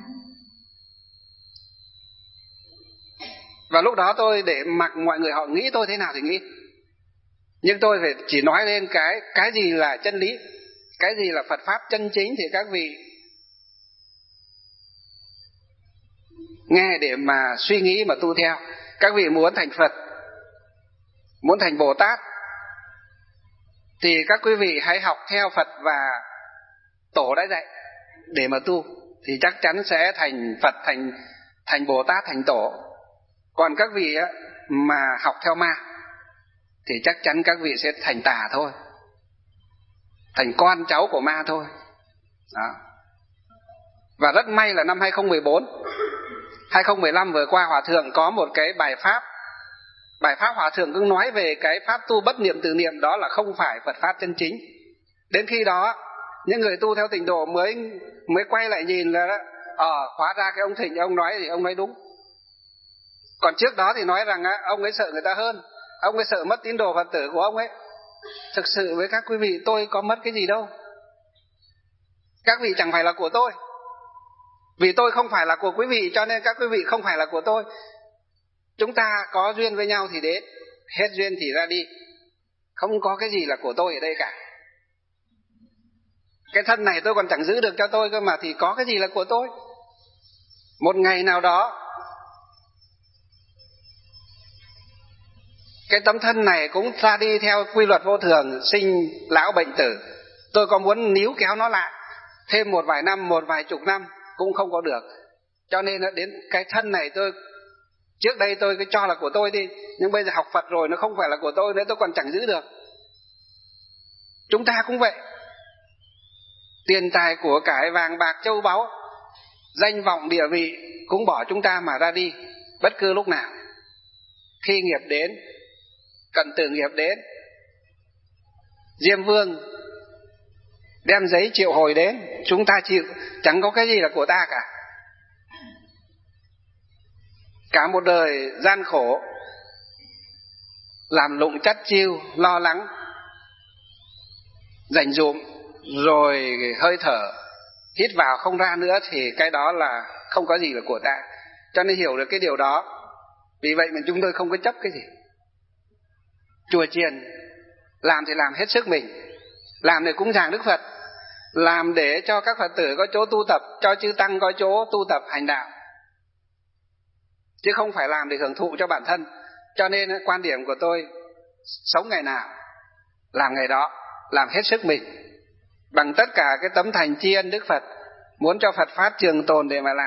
B: Và lúc đó tôi để mặc mọi người họ nghĩ tôi thế nào thì nghĩ. Nhưng tôi phải chỉ nói lên cái gì là chân lý, cái gì là Phật pháp chân chính thì các vị nghe để mà suy nghĩ mà tu theo. Các vị muốn thành Phật, muốn thành Bồ Tát thì các quý vị hãy học theo Phật và Tổ đã dạy để mà tu, thì chắc chắn sẽ thành Phật, thành Bồ Tát, thành Tổ. Còn các vị mà học theo ma thì chắc chắn các vị sẽ thành tà thôi, thành con cháu của ma thôi. Đó. Và rất may là năm 2014, 2015 vừa qua Hòa Thượng có một cái bài pháp Hòa Thượng cũng nói về cái pháp tu bất niệm tự niệm, đó là không phải Phật pháp chân chính. Đến khi đó những người tu theo tịnh độ mới quay lại nhìn là hóa ra cái ông Thịnh ông nói thì ông nói đúng. Còn trước đó thì nói rằng ông ấy sợ người ta hơn, ông ấy sợ mất tín đồ Phật tử của ông ấy. Thực sự với các quý vị, tôi có mất cái gì đâu. Các vị chẳng phải là của tôi, vì tôi không phải là của quý vị, cho nên các quý vị không phải là của tôi. Chúng ta có duyên với nhau thì đến, hết duyên thì ra đi. Không có cái gì là của tôi ở đây cả. Cái thân này tôi còn chẳng giữ được cho tôi cơ mà, thì có cái gì là của tôi. Một ngày nào đó cái tấm thân này cũng ra đi theo quy luật vô thường, sinh lão bệnh tử. Tôi có muốn níu kéo nó lại thêm một vài năm, một vài chục năm cũng không có được. Cho nên đến cái thân này trước đây tôi cứ cho là của tôi đi, nhưng bây giờ học Phật rồi nó không phải là của tôi nữa, tôi còn chẳng giữ được. Chúng ta cũng vậy. Tiền tài của cải, vàng bạc châu báu, danh vọng địa vị cũng bỏ chúng ta mà ra đi bất cứ lúc nào. Khi nghiệp đến, cận tử nghiệp đến, Diêm Vương đem giấy triệu hồi đến, chúng ta chịu, chẳng có cái gì là của ta cả. Cả một đời gian khổ, làm lụng chắt chiu, lo lắng, dành dụm, rồi hơi thở hít vào không ra nữa, thì cái đó là không có gì là của ta. Cho nên hiểu được cái điều đó Vì vậy mà chúng tôi không có chấp cái gì. Chùa chiền làm thì làm hết sức mình, làm để cúng dường Đức Phật, làm để cho các Phật tử có chỗ tu tập, cho chư tăng có chỗ tu tập hành đạo, chứ không phải làm để hưởng thụ cho bản thân. Cho nên quan điểm của tôi, sống ngày nào làm ngày đó, làm hết sức mình, bằng tất cả cái tấm thành tri ân Đức Phật, muốn cho Phật pháp trường tồn để mà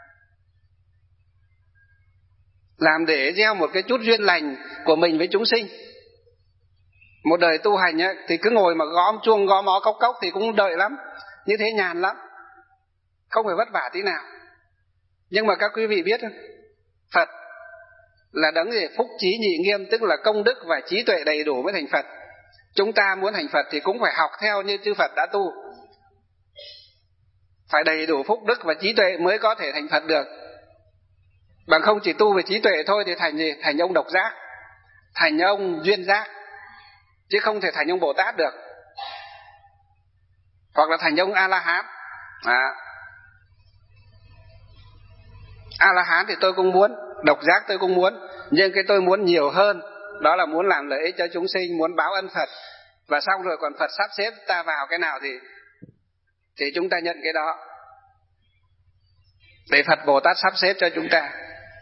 B: làm để gieo một cái chút duyên lành của mình với chúng sinh. Một đời tu hành ấy, thì cứ ngồi mà gõ chuông gõ mõ cốc cốc thì cũng đợi lắm, như thế nhàn lắm, không phải vất vả tí nào. Nhưng mà các quý vị biết không, Phật là đấng gì? Phúc trí nhị nghiêm, tức là công đức và trí tuệ đầy đủ mới thành Phật. Chúng ta muốn thành Phật thì cũng phải học theo như chư Phật đã tu, phải đầy đủ phúc đức và trí tuệ mới có thể thành Phật được. Bằng không chỉ tu về trí tuệ thôi thì thành gì? Thành ông độc giác, thành ông duyên giác, chứ không thể thành ông Bồ Tát được, hoặc là thành ông A-la-hán. A-la-hán thì tôi cũng muốn, độc giác tôi cũng muốn, nhưng cái tôi muốn nhiều hơn, đó là muốn làm lợi ích cho chúng sinh, muốn báo ân Phật. Và xong rồi còn Phật sắp xếp ta vào cái nào thì chúng ta nhận cái đó, để Phật Bồ Tát sắp xếp cho chúng ta.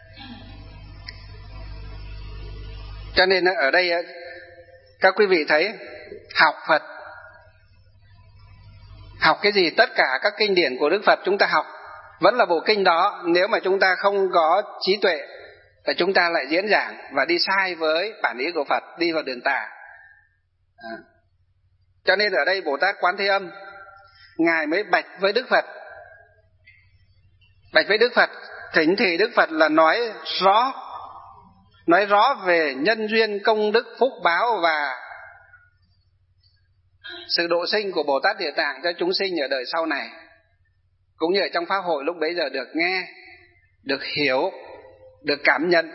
B: Cho nên ở đây các quý vị thấy, học Phật, học cái gì? Tất cả các kinh điển của Đức Phật chúng ta học vẫn là bộ kinh đó. Nếu mà chúng ta không có trí tuệ thì chúng ta lại diễn giảng và đi sai với bản ý của Phật, đi vào đường tà. Cho nên ở đây Bồ Tát Quán Thế Âm, Ngài mới bạch với Đức Phật. Bạch với Đức Phật, thỉnh thì Đức Phật là nói rõ về nhân duyên, công đức, phúc báo và sự độ sinh của Bồ Tát Địa Tạng cho chúng sinh ở đời sau này, cũng như ở trong Pháp hội lúc bấy giờ được nghe, được hiểu, được cảm nhận,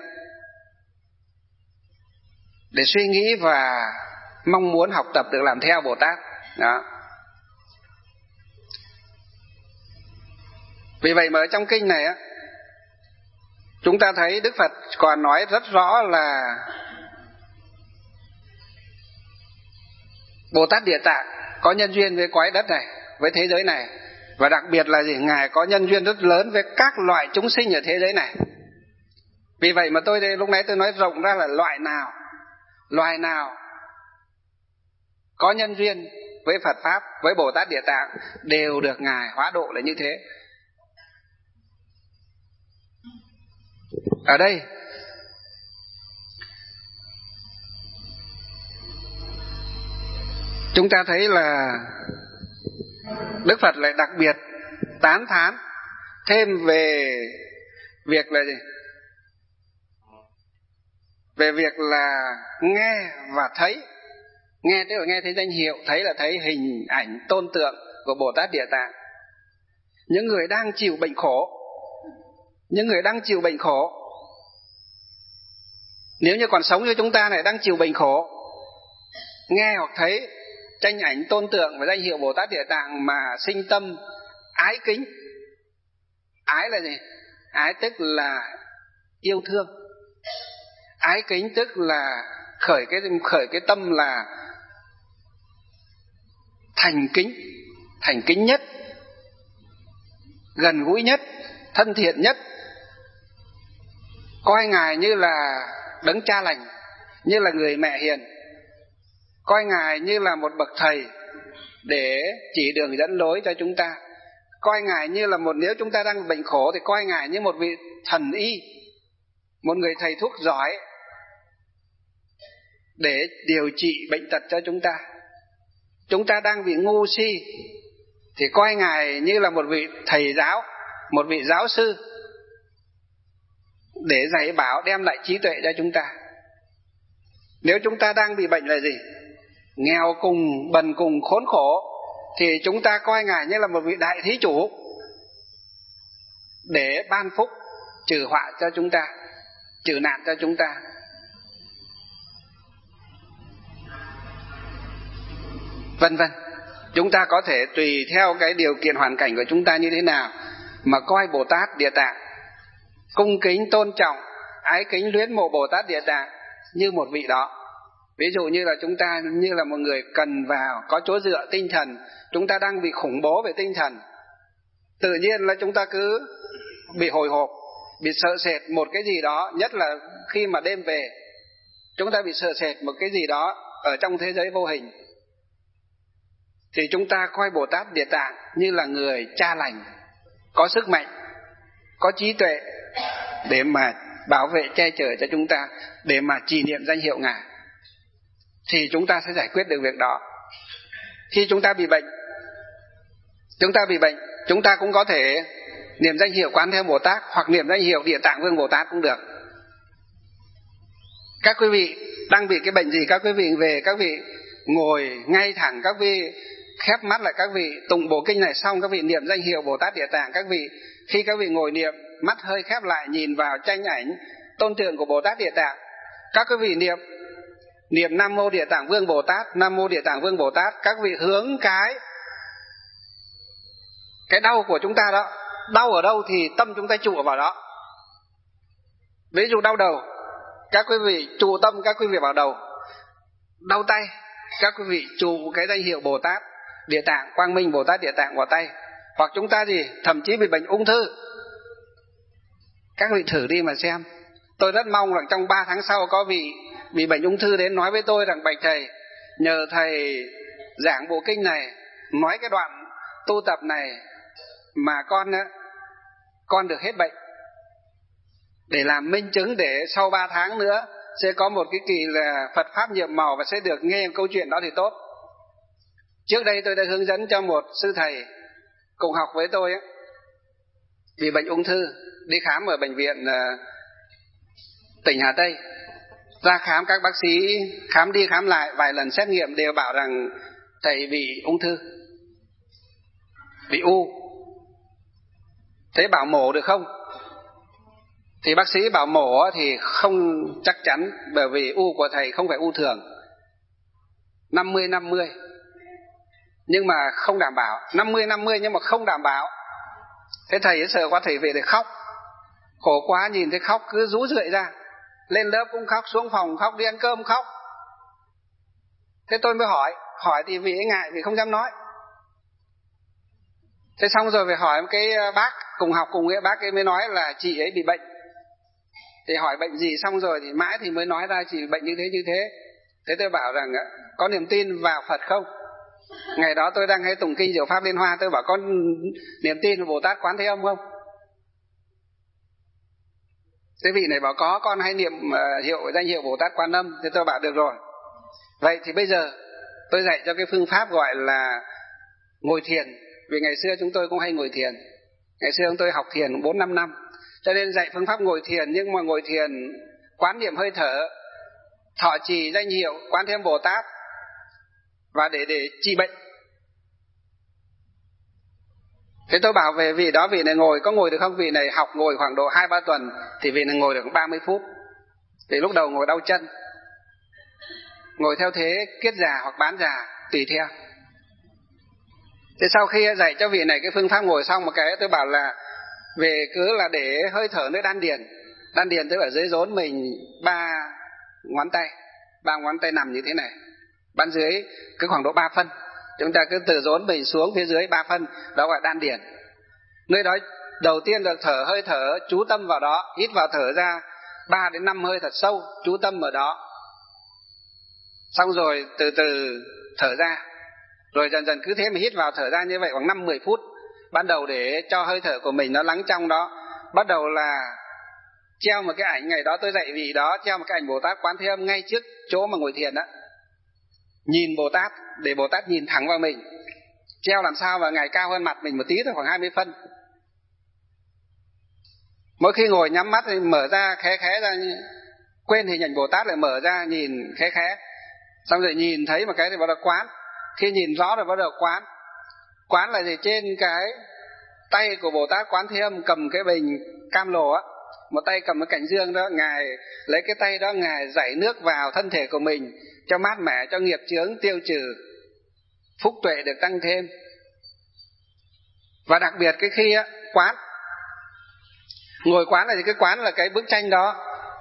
B: để suy nghĩ và mong muốn học tập được làm theo Bồ Tát đó. Vì vậy mà ở trong kinh này chúng ta thấy Đức Phật còn nói rất rõ là Bồ Tát Địa Tạng có nhân duyên với cõi đất này, với thế giới này, và đặc biệt là gì? Ngài có nhân duyên rất lớn với các loại chúng sinh ở thế giới này. Vì vậy mà lúc nãy tôi nói rộng ra là loài nào có nhân duyên với Phật Pháp, với Bồ Tát Địa Tạng đều được Ngài hóa độ là như thế. Ở đây chúng ta thấy là Đức Phật lại đặc biệt tán thán thêm về việc là gì? Về việc là nghe và thấy. Nghe tức là nghe thấy danh hiệu, thấy là thấy hình ảnh tôn tượng của Bồ Tát Địa Tạng. Những người đang chịu bệnh khổ, nếu như còn sống như chúng ta này, đang chịu bệnh khổ, nghe hoặc thấy tranh ảnh tôn tượng và danh hiệu Bồ Tát Địa Tạng mà sinh tâm ái kính. Ái là gì? Ái tức là yêu thương. Ái kính tức là khởi cái tâm là thành kính nhất, gần gũi nhất, thân thiện nhất. Coi Ngài như là đấng cha lành, như là người mẹ hiền, coi Ngài như là một bậc thầy để chỉ đường dẫn lối cho chúng ta, coi Ngài như là nếu chúng ta đang bệnh khổ thì coi Ngài như một vị thần y, một người thầy thuốc giỏi để điều trị bệnh tật cho chúng ta. Chúng ta đang bị ngu si thì coi Ngài như là một vị thầy giáo, một vị giáo sư để dạy bảo, đem lại trí tuệ cho chúng ta. Nếu chúng ta đang bị bệnh là gì? Nghèo cùng, bần cùng, khốn khổ, thì chúng ta coi Ngài như là một vị đại thí chủ để ban phúc, trừ họa cho chúng ta, trừ nạn cho chúng ta. Vân vân. Chúng ta có thể tùy theo cái điều kiện hoàn cảnh của chúng ta như thế nào mà coi Bồ Tát Địa Tạng, cung kính tôn trọng ái kính luyến mộ Bồ Tát Địa Tạng như một vị đó. Ví dụ như là chúng ta như là một người cần vào có chỗ dựa tinh thần, chúng ta đang bị khủng bố về tinh thần, tự nhiên là chúng ta cứ bị hồi hộp, bị sợ sệt một cái gì đó, nhất là khi mà đêm về chúng ta bị sợ sệt một cái gì đó ở trong thế giới vô hình. Thì chúng ta coi Bồ Tát Địa Tạng như là người cha lành, có sức mạnh, có trí tuệ để mà bảo vệ che chở cho chúng ta, để mà trì niệm danh hiệu Ngài, thì chúng ta sẽ giải quyết được việc đó. Khi chúng ta bị bệnh, chúng ta cũng có thể niệm danh hiệu Quán Thế Âm Bồ Tát hoặc niệm danh hiệu Địa Tạng Vương Bồ Tát cũng được. Các quý vị đang bị cái bệnh gì, các quý vị về, các vị ngồi ngay thẳng, các vị khép mắt lại, các vị tụng bộ kinh này xong, các vị niệm danh hiệu Bồ Tát Địa Tạng. Các vị khi các vị ngồi niệm, mắt hơi khép lại, nhìn vào tranh ảnh tôn tượng của Bồ Tát Địa Tạng, các quý vị niệm Nam Mô Địa Tạng Vương Bồ Tát, Nam Mô Địa Tạng Vương Bồ Tát. Các vị hướng cái đau của chúng ta đó, đau ở đâu thì tâm chúng ta trụ vào đó. Ví dụ đau đầu, các quý vị trụ tâm các quý vị vào đầu. Đau tay, các quý vị trụ cái danh hiệu Bồ Tát Địa Tạng, Quang Minh Bồ Tát Địa Tạng vào tay. Hoặc chúng ta thậm chí bị bệnh ung thư, các vị thử đi mà xem. Tôi rất mong rằng trong 3 tháng sau có vị bị bệnh ung thư đến nói với tôi rằng: bạch thầy, nhờ thầy giảng bộ kinh này, nói cái đoạn tu tập này mà con được hết bệnh, để làm minh chứng, để sau 3 tháng nữa sẽ có một cái kỳ là Phật Pháp nhiệm màu và sẽ được nghe câu chuyện đó thì tốt. Trước đây tôi đã hướng dẫn cho một sư thầy cùng học với tôi bị bệnh ung thư, đi khám ở bệnh viện tỉnh Hà Tây. Ra khám, các bác sĩ khám đi khám lại vài lần xét nghiệm đều bảo rằng thầy bị ung thư, bị u. Thế bảo mổ được không? Thì bác sĩ bảo mổ thì không chắc chắn, bởi vì u của thầy không phải u thường, 50-50, nhưng mà không đảm bảo. 50-50 nhưng mà không đảm bảo. Thế thầy sợ quá, thầy về để khóc, khổ quá, nhìn thấy khóc cứ rú rượi ra, lên lớp cũng khóc, xuống phòng khóc, đi ăn cơm khóc. Thế tôi mới hỏi thì vì ngại, vì không dám nói. Thế xong rồi phải hỏi một cái bác cùng học cùng ấy, bác ấy mới nói là chị ấy bị bệnh. Thì hỏi bệnh gì xong rồi thì mãi thì mới nói ra chị bệnh như thế. Thế tôi bảo rằng có niềm tin vào Phật không? Ngày đó tôi đang hay tụng kinh Diệu Pháp Liên Hoa, tôi bảo có niềm tin vào Bồ Tát Quán Thế Âm không? Thế vị này bảo có, con hay niệm danh hiệu Bồ Tát Quan Âm. Thế tôi bảo được rồi. Vậy thì bây giờ tôi dạy cho cái phương pháp gọi là ngồi thiền. Vì ngày xưa chúng tôi cũng hay ngồi thiền. Ngày xưa chúng tôi học thiền 4-5 năm. Cho nên dạy phương pháp ngồi thiền, nhưng mà ngồi thiền quán niệm hơi thở, thọ trì danh hiệu Quán Thế Âm Bồ Tát, và để trị bệnh. Thế tôi bảo về vị đó, vị này có ngồi được không? Vị này học ngồi khoảng độ 2-3 tuần thì vị này ngồi được 30 phút. Thì lúc đầu ngồi đau chân, ngồi theo thế kiết già hoặc bán già tùy theo. Thế sau khi dạy cho vị này cái phương pháp ngồi xong một cái, tôi bảo là về cứ là để hơi thở nơi đan điền. Đan điền tức ở dưới rốn mình 3 ngón tay nằm như thế này, ban dưới cứ khoảng độ 3 phân. Chúng ta cứ từ rốn mình xuống phía dưới 3 phân, đó gọi đan điền. Nơi đó đầu tiên là hơi thở, chú tâm vào đó, hít vào thở ra 3-5 hơi thật sâu, chú tâm ở đó. Xong rồi từ từ thở ra. Rồi dần dần cứ thế mà hít vào thở ra như vậy khoảng 5-10 phút. Ban đầu để cho hơi thở của mình nó lắng trong đó, bắt đầu là treo một cái ảnh. Ngày đó tôi dạy vị đó treo một cái ảnh Bồ Tát Quán Thế Âm ngay trước chỗ mà ngồi thiền đó. Nhìn Bồ Tát, để Bồ Tát nhìn thẳng vào mình. Treo làm sao mà Ngài cao hơn mặt mình một tí thôi, khoảng 20 phân. Mỗi khi ngồi nhắm mắt thì mở ra khé ra, quên hình ảnh Bồ Tát lại mở ra nhìn khé. Xong rồi nhìn thấy một cái thì bắt đầu quán. Khi nhìn rõ rồi bắt đầu quán. Quán là gì? Trên cái tay của Bồ Tát Quán Thế Âm cầm cái bình cam lồ á, một tay cầm cái cảnh dương đó, Ngài lấy cái tay đó Ngài rải nước vào thân thể của mình cho mát mẻ, cho nghiệp chướng tiêu trừ, phúc tuệ được tăng thêm. Và đặc biệt cái khi á, quán, ngồi quán là gì? Cái quán là cái bức tranh đó,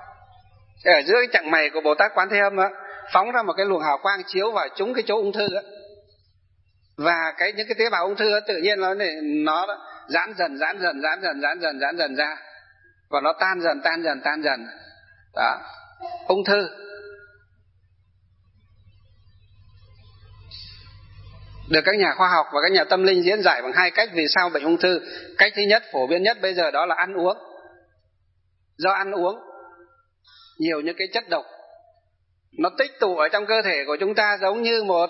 B: Ở giữa cái chặng mày của Bồ Tát Quán Thế Âm á, phóng ra một cái luồng hào quang chiếu vào trúng cái chỗ ung thư á, và những cái tế bào ung thư á, tự nhiên nó giãn dần ra, và nó tan dần. Đó, ung thư được các nhà khoa học và các nhà tâm linh diễn giải bằng hai cách vì sao bệnh ung thư. Cách thứ nhất, phổ biến nhất bây giờ, đó là ăn uống. Do ăn uống nhiều những cái chất độc nó tích tụ ở trong cơ thể của chúng ta, giống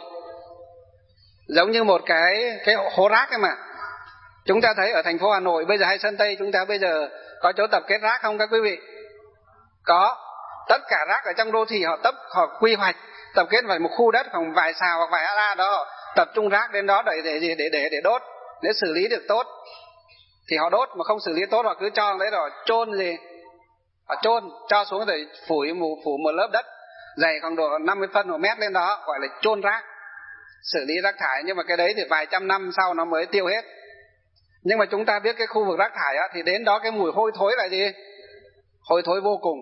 B: như một cái hố rác ấy mà. Chúng ta thấy ở thành phố Hà Nội bây giờ hay Sơn Tây chúng ta bây giờ có chỗ tập kết rác không các quý vị? Có. Tất cả rác ở trong đô thị họ quy hoạch tập kết vào một khu đất khoảng vài xào hoặc vài ha đó, tập trung rác đến đó để đốt. Nếu xử lý được tốt thì họ đốt, mà không xử lý tốt họ cứ cho đấy rồi chôn họ cho xuống rồi phủ một lớp đất dày khoảng độ 50 phân 1 mét lên đó, gọi là chôn rác, xử lý rác thải. Nhưng mà cái đấy thì vài trăm năm sau nó mới tiêu hết. Nhưng mà chúng ta biết cái khu vực rác thải á, thì đến đó cái mùi hôi thối là gì? Hôi thối vô cùng.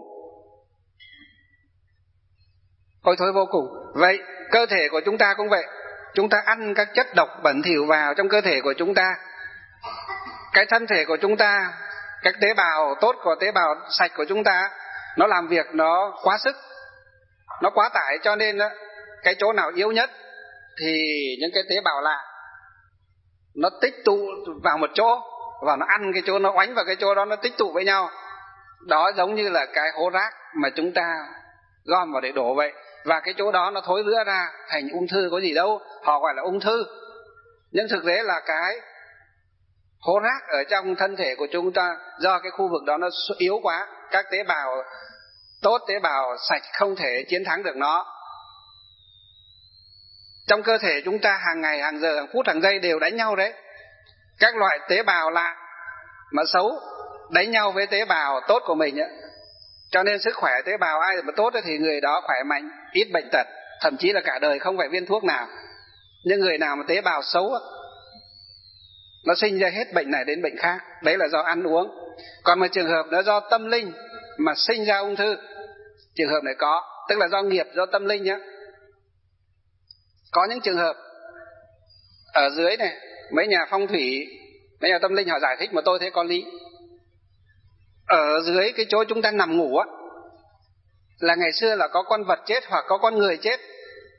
B: Vậy cơ thể của chúng ta cũng vậy. Chúng ta ăn các chất độc bẩn thỉu vào trong cơ thể của chúng ta, cái thân thể của chúng ta, các tế bào tốt của tế bào sạch của chúng ta, nó làm việc nó quá sức, nó quá tải, cho nên cái chỗ nào yếu nhất thì những cái tế bào lạ nó tích tụ vào một chỗ, và nó ăn cái chỗ, nó oánh vào cái chỗ đó, nó tích tụ với nhau. Đó giống như là cái hố rác mà chúng ta gom vào để đổ vậy. Và cái chỗ đó nó thối rữa ra thành ung thư, có gì đâu, họ gọi là ung thư. Nhưng thực tế là cái hố rác ở trong thân thể của chúng ta, do cái khu vực đó nó yếu quá, các tế bào tốt, tế bào sạch không thể chiến thắng được nó. Trong cơ thể chúng ta hàng ngày, hàng giờ, hàng phút, hàng giây đều đánh nhau đấy. Các loại tế bào lạ mà xấu đánh nhau với tế bào tốt của mình ấy. Cho nên sức khỏe tế bào ai mà tốt ấy, thì người đó khỏe mạnh, ít bệnh tật, thậm chí là cả đời không phải viên thuốc nào. Nhưng người nào mà tế bào xấu ấy, nó sinh ra hết bệnh này đến bệnh khác. Đấy là do ăn uống. Còn một trường hợp đó do tâm linh mà sinh ra ung thư, trường hợp này có, tức là do nghiệp, do tâm linh nhé. Có những trường hợp ở dưới này, mấy nhà phong thủy, mấy nhà tâm linh họ giải thích mà tôi thấy có lý. Ở dưới cái chỗ chúng ta nằm ngủ á, là ngày xưa là có con vật chết hoặc có con người chết.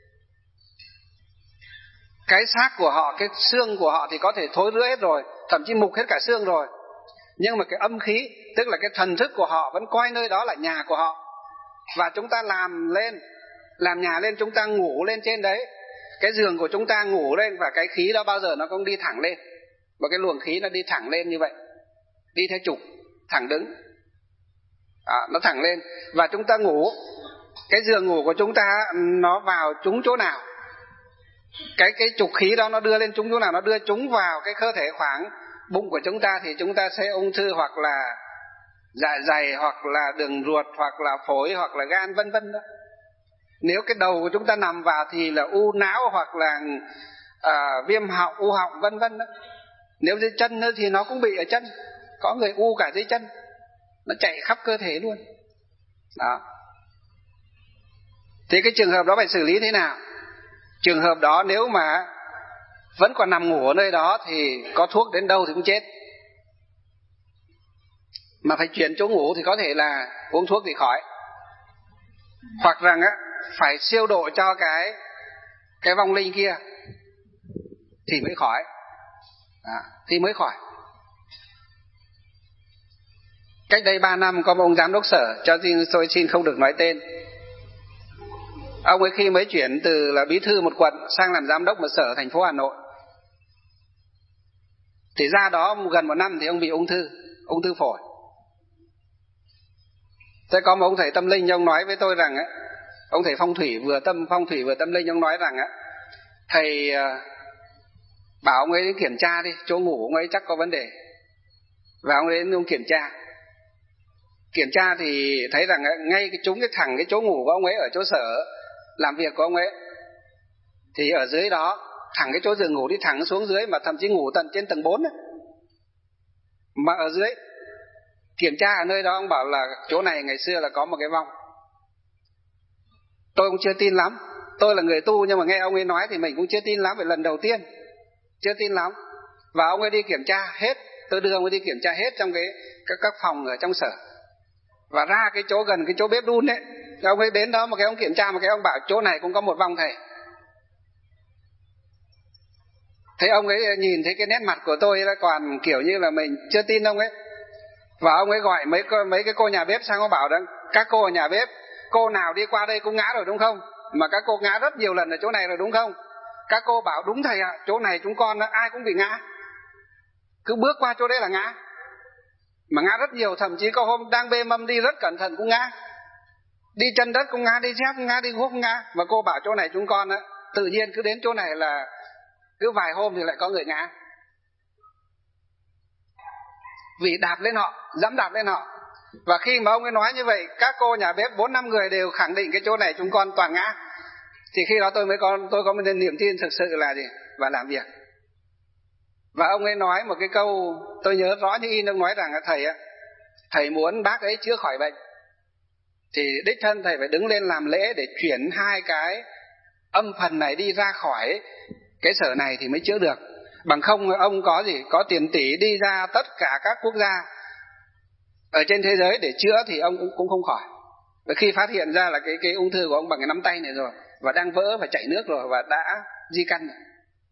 B: Cái xác của họ, cái xương của họ thì có thể thối rữa hết rồi, thậm chí mục hết cả xương rồi. Nhưng mà cái âm khí, tức là cái thần thức của họ vẫn coi nơi đó là nhà của họ. Và chúng ta làm nhà lên, chúng ta ngủ lên trên đấy. Cái giường của chúng ta ngủ lên, và cái khí đó bao giờ nó cũng đi thẳng lên. Và cái luồng khí nó đi thẳng lên như vậy, đi theo trục thẳng đứng. Nó thẳng lên. Và chúng ta ngủ, cái giường ngủ của chúng ta nó vào trúng chỗ nào, cái trục khí đó nó đưa lên trúng chỗ nào, nó đưa chúng vào cái cơ thể khoảng bụng của chúng ta, thì chúng ta sẽ ung thư, hoặc là dạ dày, hoặc là đường ruột, hoặc là phổi, hoặc là gan, vân vân đó. Nếu cái đầu của chúng ta nằm vào thì là u não, hoặc là viêm họng, u họng, vân vân đó. Nếu dưới chân nữa thì nó cũng bị ở chân, có người u cả dưới chân, nó chạy khắp cơ thể luôn đó. Thì cái trường hợp đó phải xử lý thế nào? Trường hợp đó nếu mà vẫn còn nằm ngủ ở nơi đó thì có thuốc đến đâu thì cũng chết. Mà phải chuyển chỗ ngủ thì có thể là uống thuốc thì khỏi. Hoặc rằng á, phải siêu độ cho cái vong linh kia thì mới khỏi. Thì mới khỏi. Cách đây 3 năm có một ông giám đốc sở, tôi xin không được nói tên. Ông ấy khi mới chuyển từ là bí thư một quận sang làm giám đốc một sở thành phố Hà Nội, thì ra đó gần 1 năm thì ông bị ung thư phổi. Thế có một ông thầy tâm linh, ông nói với tôi rằng á, ông thầy phong thủy vừa tâm linh, ông nói rằng á, thầy bảo ông ấy đến kiểm tra đi, chỗ ngủ ông ấy chắc có vấn đề. Và ông ấy đến ông kiểm tra thì thấy rằng ngay cái chỗ ngủ của ông ấy ở chỗ sở làm việc của ông ấy, thì ở dưới đó thẳng cái chỗ giường ngủ đi thẳng xuống dưới, mà thậm chí ngủ tận trên tầng 4 ấy. Mà ở dưới kiểm tra ở nơi đó, ông bảo là chỗ này ngày xưa là có một cái vong, Tôi cũng chưa tin lắm. Tôi là người tu nhưng mà nghe ông ấy nói thì mình cũng chưa tin lắm, vì lần đầu tiên chưa tin lắm. Và ông ấy đi kiểm tra hết, tôi đưa ông ấy đi kiểm tra hết trong các phòng ở trong sở. Và ra cái chỗ gần cái chỗ bếp đun ấy, ông ấy đến đó mà cái ông kiểm tra, mà cái ông bảo chỗ này cũng có một vong thầy. Thế ông ấy nhìn thấy cái nét mặt của tôi là còn kiểu như là mình chưa tin ông ấy. Và ông ấy gọi mấy cái cô nhà bếp sang, ông bảo rằng các cô ở nhà bếp, cô nào đi qua đây cũng ngã rồi đúng không? Mà các cô ngã rất nhiều lần ở chỗ này rồi đúng không? Các cô bảo đúng thầy ạ, chỗ này chúng con ai cũng bị ngã, cứ bước qua chỗ đấy là ngã. Mà ngã rất nhiều, thậm chí có hôm đang bê mâm đi rất cẩn thận cũng ngã, đi chân đất cũng ngã, đi dép cũng ngã, đi guốc cũng ngã. Và cô bảo chỗ này chúng con tự nhiên cứ đến chỗ này là cứ vài hôm thì lại có người ngã, vì đạp lên họ, dẫm đạp lên họ. Và khi mà ông ấy nói như vậy, các cô nhà bếp 4-5 người đều khẳng định cái chỗ này chúng con toàn ngã. Thì khi đó tôi có một niềm tin thực sự là gì? Và làm việc. Và ông ấy nói một cái câu tôi nhớ rõ như in, ông nói rằng là thầy muốn bác ấy chữa khỏi bệnh thì đích thân thầy phải đứng lên làm lễ để chuyển 2 cái âm phần này đi ra khỏi cái sở này thì mới chữa được. Bằng không ông có có tiền tỷ đi ra tất cả các quốc gia ở trên thế giới để chữa thì ông cũng không khỏi. Và khi phát hiện ra là cái ung thư của ông bằng cái nắm tay này rồi, và đang vỡ và chảy nước rồi, và đã di căn rồi.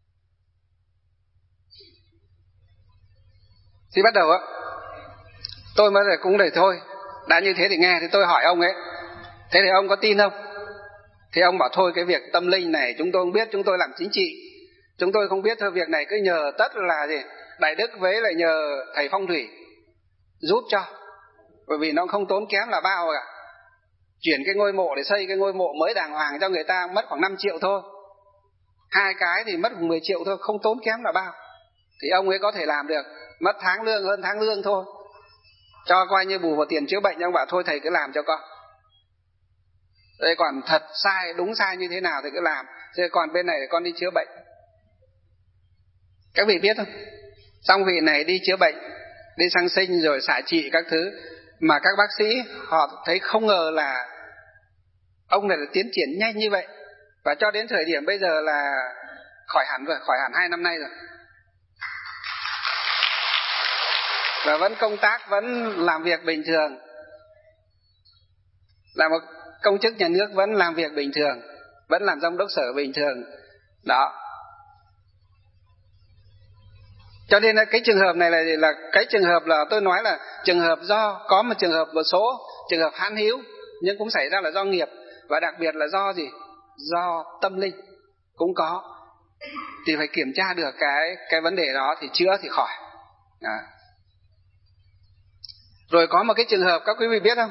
B: Thì bắt đầu tôi mới cũng để thôi, đã như thế thì nghe. Thì tôi hỏi ông ấy, thế thì ông có tin không? Thì ông bảo thôi, cái việc tâm linh này chúng tôi không biết, chúng tôi làm chính trị, chúng tôi không biết thôi. Việc này cứ nhờ tất là Đại Đức với lại nhờ thầy phong thủy giúp cho, bởi vì nó không tốn kém là bao cả. Chuyển cái ngôi mộ để xây cái ngôi mộ mới đàng hoàng cho người ta mất khoảng 5 triệu thôi, 2 cái thì mất 10 triệu thôi, không tốn kém là bao. Thì ông ấy có thể làm được, mất tháng lương hơn tháng lương thôi, cho coi như bù vào tiền chữa bệnh. Ông bảo thôi thầy cứ làm cho con. Đây còn thật sai đúng sai như thế nào thì cứ làm, thế còn bên này con đi chữa bệnh. Các vị biết không, xong vị này đi chữa bệnh, đi sang sinh rồi xạ trị các thứ, mà các bác sĩ họ thấy không ngờ là ông này là tiến triển nhanh như vậy. Và cho đến thời điểm bây giờ là khỏi hẳn rồi, khỏi hẳn 2 năm nay rồi, và vẫn công tác, vẫn làm việc bình thường, là một công chức nhà nước, vẫn làm việc bình thường, vẫn làm giám đốc sở bình thường đó. Cho nên là cái trường hợp này là cái trường hợp là tôi nói là trường hợp do có một trường hợp, một số trường hợp hãn hữu, nhưng cũng xảy ra là do nghiệp, và đặc biệt là do do tâm linh cũng có. Thì phải kiểm tra được cái vấn đề đó thì chữa thì khỏi đó. Rồi có một cái trường hợp các quý vị biết không,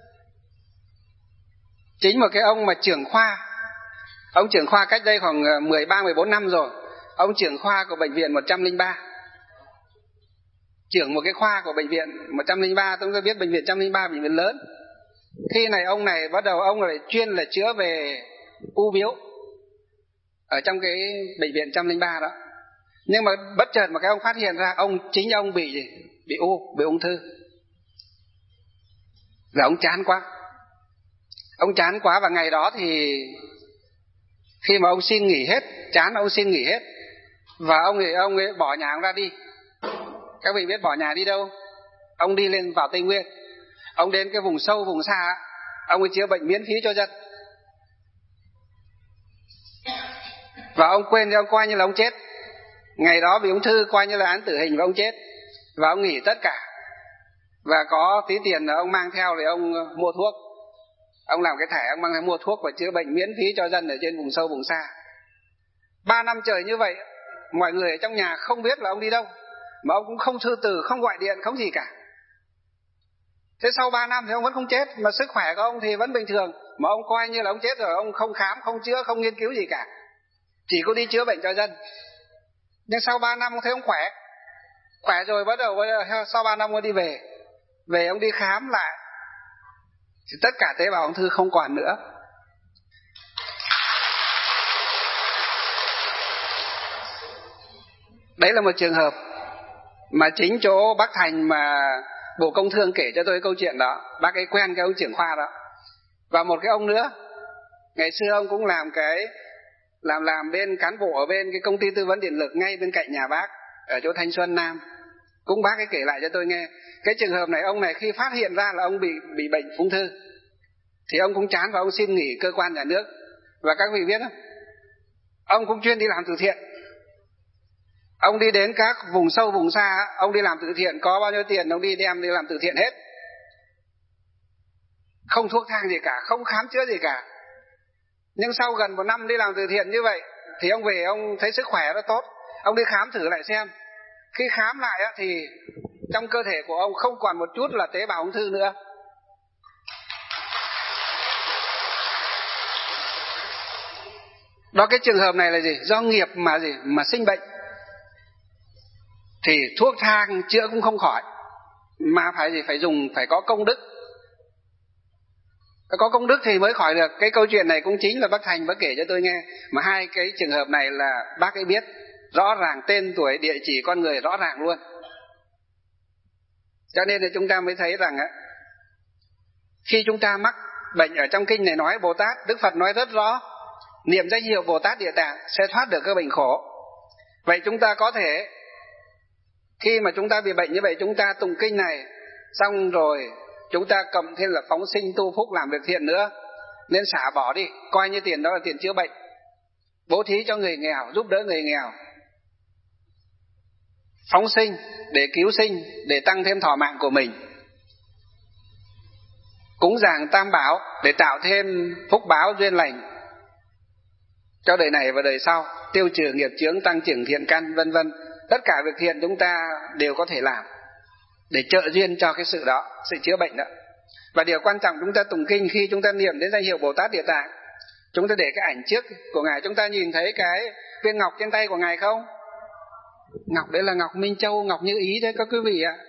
B: chính một cái ông mà trưởng khoa, ông trưởng khoa cách đây khoảng 13-14 năm rồi, ông trưởng khoa của bệnh viện 103, trưởng một cái khoa của bệnh viện 103. Tôi có biết bệnh viện 103 bệnh viện lớn. Khi này ông này bắt đầu ông lại chuyên là chữa về u biếu ở trong cái bệnh viện 103 đó. Nhưng mà bất chợt mà cái ông phát hiện ra chính ông bị ung thư. Rồi ông chán quá. Ông chán quá, và ngày đó thì khi mà ông xin nghỉ hết, chán ông xin nghỉ hết, và ông ấy bỏ nhà ông ra đi. Các vị biết bỏ nhà đi đâu? Ông đi lên vào Tây Nguyên, ông đến cái vùng sâu vùng xa, ông ấy chữa bệnh miễn phí cho dân. Và ông quên, ông coi như là ông chết. Ngày đó vì ung thư coi như là án tử hình và ông chết. Và ông nghỉ tất cả, và có tí tiền là ông mang theo để ông mua thuốc. Ông làm cái thẻ, ông mang theo mua thuốc và chữa bệnh miễn phí cho dân ở trên vùng sâu vùng xa. 3 năm trời như vậy, mọi người ở trong nhà không biết là ông đi đâu, mà ông cũng không thư từ, không gọi điện, không gì cả. Thế sau 3 năm thì ông vẫn không chết, mà sức khỏe của ông thì vẫn bình thường. Mà ông coi như là ông chết rồi, ông không khám, không chữa, không nghiên cứu gì cả, chỉ có đi chữa bệnh cho dân. Nhưng sau 3 năm ông thấy ông khỏe rồi, bắt đầu sau 3 năm ông đi về ông đi khám lại thì tất cả tế bào ung thư không còn nữa. Đấy là một trường hợp mà chính chỗ bác Thành mà Bộ Công Thương kể cho tôi câu chuyện đó. Bác ấy quen cái ông trưởng khoa đó. Và một cái ông nữa Ngày xưa ông cũng làm bên cán bộ ở bên cái công ty tư vấn điện lực ngay bên cạnh nhà bác ở chỗ Thanh Xuân Nam. Cũng bác ấy kể lại cho tôi nghe. Cái trường hợp này, ông này khi phát hiện ra là ông bị bệnh ung thư thì ông cũng chán và ông xin nghỉ cơ quan nhà nước. Và các vị biết không, ông cũng chuyên đi làm từ thiện. Ông đi đến các vùng sâu vùng xa, ông đi làm từ thiện, có bao nhiêu tiền ông đem đi làm từ thiện hết. Không thuốc thang gì cả, không khám chữa gì cả. Nhưng sau gần 1 năm đi làm từ thiện như vậy thì ông về ông thấy sức khỏe nó tốt. Ông đi khám thử lại xem. Khi khám lại thì trong cơ thể của ông không còn một chút là tế bào ung thư nữa. Đó, cái trường hợp này là gì? Do nghiệp mà sinh bệnh. Thì thuốc thang chữa cũng không khỏi, mà phải có công đức. Có công đức thì mới khỏi được. Cái câu chuyện này cũng chính là bác Thành bác kể cho tôi nghe. Mà hai cái trường hợp này là bác ấy biết rõ ràng, tên tuổi, địa chỉ con người rõ ràng luôn. Cho nên là chúng ta mới thấy rằng khi chúng ta mắc bệnh, ở trong kinh này nói Bồ Tát, Đức Phật nói rất rõ, niệm danh hiệu Bồ Tát Địa Tạng sẽ thoát được các bệnh khổ. Vậy chúng ta có thể, khi mà chúng ta bị bệnh như vậy, chúng ta tụng kinh này xong rồi chúng ta cộng thêm là phóng sinh, tu phúc, làm việc thiện nữa, nên xả bỏ đi, coi như tiền đó là tiền chữa bệnh, bố thí cho người nghèo, giúp đỡ người nghèo, phóng sinh để cứu sinh, để tăng thêm thọ mạng của mình, cúng dường Tam Bảo để tạo thêm phúc báo duyên lành cho đời này và đời sau, tiêu trừ nghiệp chướng, tăng trưởng thiện căn, vân vân. Tất cả việc thiện chúng ta đều có thể làm để trợ duyên cho cái sự đó, sự chữa bệnh đó. Và điều quan trọng, chúng ta tụng kinh, khi chúng ta niệm đến danh hiệu Bồ Tát Địa Tạng, chúng ta để cái ảnh trước của Ngài. Chúng ta nhìn thấy cái viên ngọc trên tay của Ngài không? Ngọc đấy là ngọc Minh Châu, ngọc Như Ý đấy các quý vị ạ.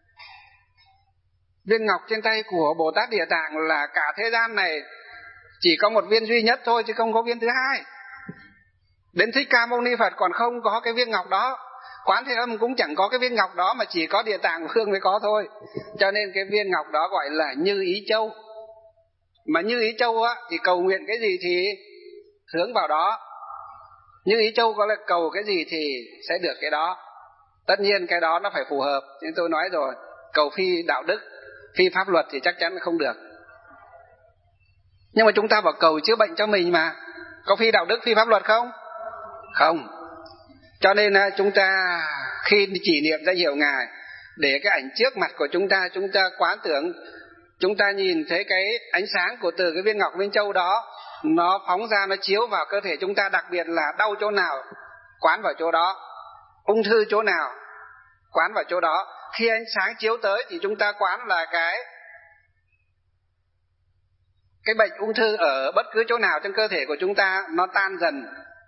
B: Viên ngọc trên tay của Bồ Tát Địa Tạng là cả thế gian này chỉ có một viên duy nhất thôi, chứ không có viên thứ hai. Đến Thích Ca Mâu Ni Phật còn không có cái viên ngọc đó, Quán Thế Âm cũng chẳng có cái viên ngọc đó, mà chỉ có Địa Tạng Vương mới có thôi. Cho nên cái viên ngọc đó gọi là Như Ý Châu. Mà Như Ý Châu thì cầu nguyện cái gì thì hướng vào đó. Như Ý Châu có là cầu cái gì thì sẽ được cái đó. Tất nhiên cái đó nó phải phù hợp. Nhưng tôi nói rồi, cầu phi đạo đức, phi pháp luật thì chắc chắn là không được. Nhưng mà chúng ta bảo cầu chữa bệnh cho mình mà, có phi đạo đức, phi pháp luật không? Không. Cho nên chúng ta khi chỉ niệm danh hiệu Ngài, để cái ảnh trước mặt của chúng ta quán tưởng, chúng ta nhìn thấy cái ánh sáng của từ cái viên ngọc Minh Châu đó, nó phóng ra, nó chiếu vào cơ thể chúng ta. Đặc biệt là đau chỗ nào, quán vào chỗ đó. Ung thư chỗ nào, quán vào chỗ đó. Khi ánh sáng chiếu tới thì chúng ta quán là cái bệnh ung thư ở bất cứ chỗ nào trong cơ thể của chúng ta, nó tan dần.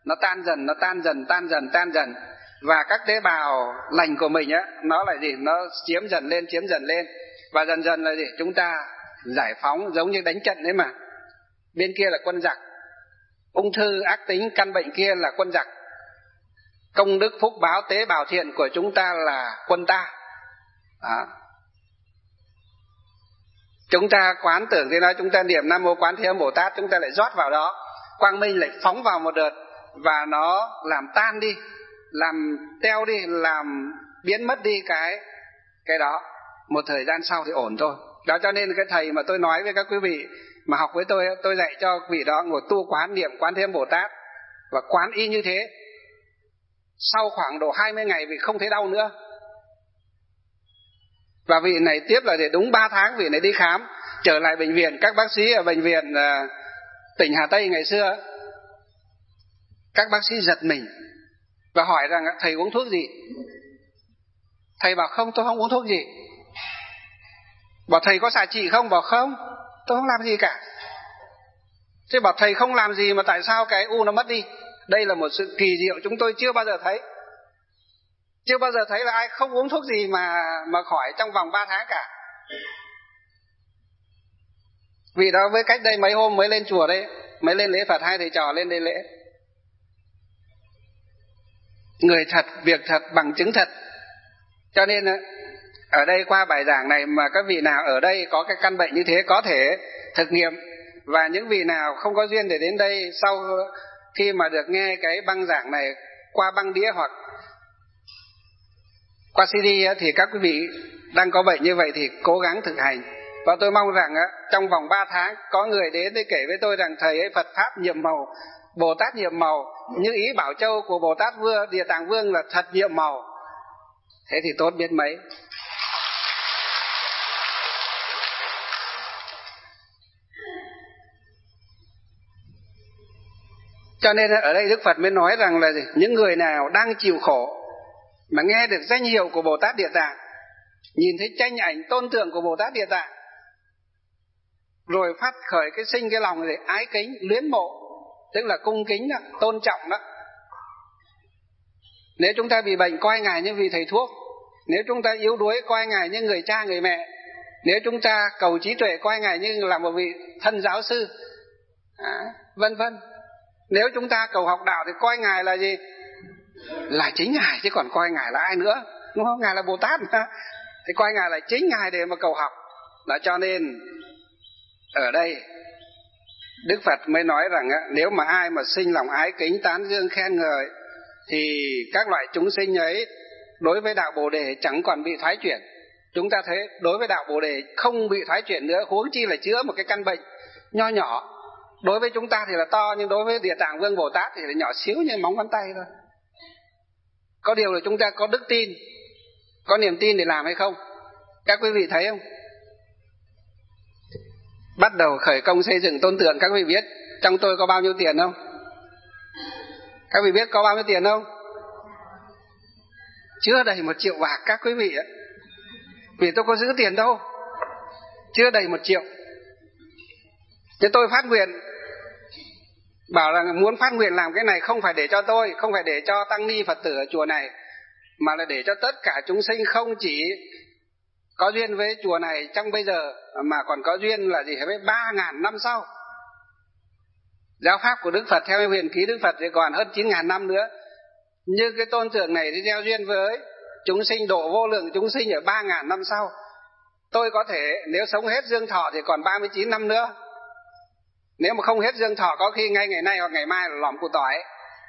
B: Và các tế bào lành của mình nó là gì? Nó chiếm dần lên. Và dần dần là gì? Chúng ta giải phóng, giống như đánh trận đấy mà. Bên kia là quân giặc, ung thư ác tính, căn bệnh kia là quân giặc. Công đức phúc báo tế bào thiện của chúng ta là quân ta. Đó. Chúng ta quán tưởng thế đó, chúng ta niệm Nam Mô Quán Thế Âm Bồ Tát, chúng ta lại rót vào đó, quang minh lại phóng vào một đợt, và nó làm tan đi, làm teo đi, làm biến mất đi cái đó. Một thời gian sau thì ổn thôi. Đó, cho nên cái thầy mà tôi nói với các quý vị mà học với tôi dạy cho quý vị đó ngồi tu quán niệm Quán Thế Âm Bồ Tát, và quán y như thế. Sau khoảng độ 20 ngày vị không thấy đau nữa. Và vị này tiếp là để đúng 3 tháng vị này đi khám, trở lại bệnh viện. Các bác sĩ ở bệnh viện tỉnh Hà Tây ngày xưa, các bác sĩ giật mình và hỏi rằng thầy uống thuốc gì? Thầy bảo không, tôi không uống thuốc gì. Bảo thầy có xạ trị không? Bảo không, tôi không làm gì cả. Thế bảo thầy không làm gì mà tại sao cái u nó mất đi? Đây là một sự kỳ diệu chúng tôi chưa bao giờ thấy. Chưa bao giờ thấy là ai không uống thuốc gì mà khỏi trong vòng 3 tháng cả. Vì đó với cách đây mấy hôm mới lên chùa đấy, mới lên lễ Phật, 2 thầy trò lên đây lễ. Người thật, việc thật, bằng chứng thật. Cho nên ở đây qua bài giảng này mà các vị nào ở đây có cái căn bệnh như thế có thể thực nghiệm Và những vị nào không có duyên để đến đây, sau khi mà được nghe cái băng giảng này qua băng đĩa hoặc qua CD thì các quý vị đang có bệnh như vậy thì cố gắng thực hành. Và tôi mong rằng trong vòng 3 tháng có người đến để kể với tôi rằng thầy ấy Phật Pháp nhiệm màu, Bồ Tát nhiệm màu, như ý Bảo Châu của Bồ Tát Vương, Địa Tạng Vương là thật nhiệm màu. Thế thì tốt biết mấy. Cho nên ở đây Đức Phật mới nói rằng là gì? Những người nào đang chịu khổ mà nghe được danh hiệu của Bồ Tát Địa Tạng, nhìn thấy tranh ảnh tôn tượng của Bồ Tát Địa Tạng, rồi phát khởi cái sinh cái lòng để ái kính, luyến mộ, tức là cung kính đó, tôn trọng đó. Nếu chúng ta bị bệnh coi Ngài như vị thầy thuốc, nếu chúng ta yếu đuối coi Ngài như người cha người mẹ, nếu chúng ta cầu trí tuệ coi Ngài như là một vị thân giáo sư, vân vân. Nếu chúng ta cầu học đạo thì coi Ngài là gì? Là chính Ngài, chứ còn coi Ngài là ai nữa, đúng không? Ngài là Bồ Tát mà. Thì coi Ngài là chính Ngài để mà cầu học. Đó, cho nên ở đây Đức Phật mới nói rằng nếu mà ai mà sinh lòng ái kính, tán dương, khen ngợi, thì các loại chúng sinh ấy đối với đạo Bồ Đề chẳng còn bị thoái chuyển. Chúng ta thấy đối với đạo Bồ Đề không bị thoái chuyển nữa, huống chi là chữa một cái căn bệnh nho nhỏ. Đối với chúng ta thì là to, nhưng đối với Địa Tạng Vương Bồ Tát thì là nhỏ xíu như móng ngón tay thôi. Có điều là chúng ta có đức tin, có niềm tin để làm hay không? Các quý vị thấy không? Bắt đầu khởi công xây dựng tôn tượng, các vị biết trong tôi có bao nhiêu tiền không? Các vị biết có bao nhiêu tiền không? Chưa đầy 1 triệu bạc các quý vị ạ. Vì tôi có giữ tiền đâu. Chưa đầy 1 triệu. Thế tôi phát nguyện, bảo rằng muốn phát nguyện làm cái này không phải để cho tôi, không phải để cho tăng ni Phật tử ở chùa này, mà là để cho tất cả chúng sinh không chỉ có duyên với chùa này trong bây giờ, mà còn có duyên là gì với 3.000 năm sau. Giáo pháp của Đức Phật theo huyền ký Đức Phật thì còn hơn 9.000 năm nữa. Như cái tôn tượng này thì gieo duyên với chúng sinh, độ vô lượng chúng sinh ở 3.000 năm sau. Tôi có thể nếu sống hết dương thọ thì còn 39 năm nữa. Nếu mà không hết dương thọ có khi ngay ngày nay hoặc ngày mai là lỏm củ tỏi.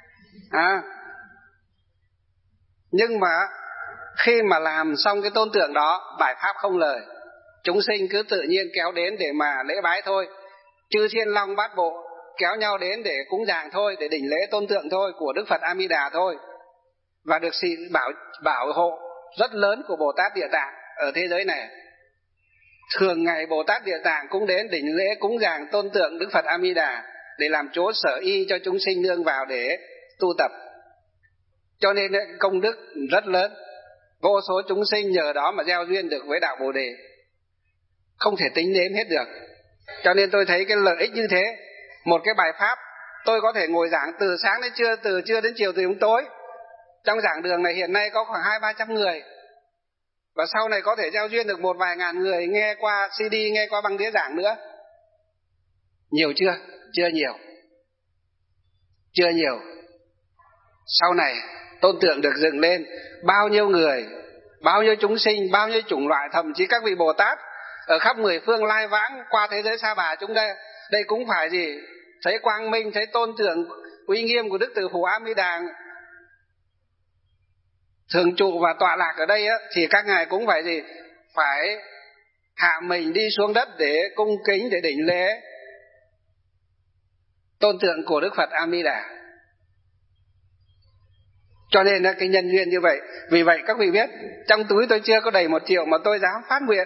B: Nhưng mà khi mà làm xong cái tôn tượng đó, bài pháp không lời, chúng sinh cứ tự nhiên kéo đến để mà lễ bái thôi. Chư Thiên Long Bát Bộ kéo nhau đến để cúng dường thôi, để đỉnh lễ tôn tượng thôi của Đức Phật A Di Đà thôi. Và được sự bảo hộ rất lớn của Bồ Tát Địa Tạng ở thế giới này. Thường ngày Bồ Tát Địa Tạng cũng đến đỉnh lễ cúng dường tôn tượng Đức Phật A Di Đà để làm chỗ sở y cho chúng sinh nương vào để tu tập. Cho nên công đức rất lớn. Vô số chúng sinh nhờ đó mà gieo duyên được với đạo Bồ Đề, không thể tính đếm hết được. Cho nên tôi thấy cái lợi ích như thế. Một cái bài pháp tôi có thể ngồi giảng từ sáng đến trưa, từ trưa đến chiều, từ đến tối. Trong giảng đường này hiện nay có khoảng 200-300 người, và sau này có thể gieo duyên được một vài ngàn người nghe qua CD, nghe qua băng đĩa giảng nữa. Nhiều chưa? Chưa nhiều. Chưa nhiều. Sau này tôn tượng được dựng lên, bao nhiêu người, bao nhiêu chúng sinh, bao nhiêu chủng loại, thậm chí các vị Bồ Tát ở khắp 10 phương lai vãng qua thế giới Sa Bà chúng đây, đây cũng phải gì? Thấy quang minh, thấy tôn tượng uy nghiêm của Đức Từ Phụ A Di Đà thường trụ và tọa lạc ở đây thì các ngài cũng phải gì? Phải hạ mình đi xuống đất để cung kính, để đỉnh lễ tôn tượng của Đức Phật A Di Đà. Cho nên cái nhân duyên như vậy. Vì vậy các vị biết, trong túi tôi chưa có đầy 1 triệu mà tôi dám phát nguyện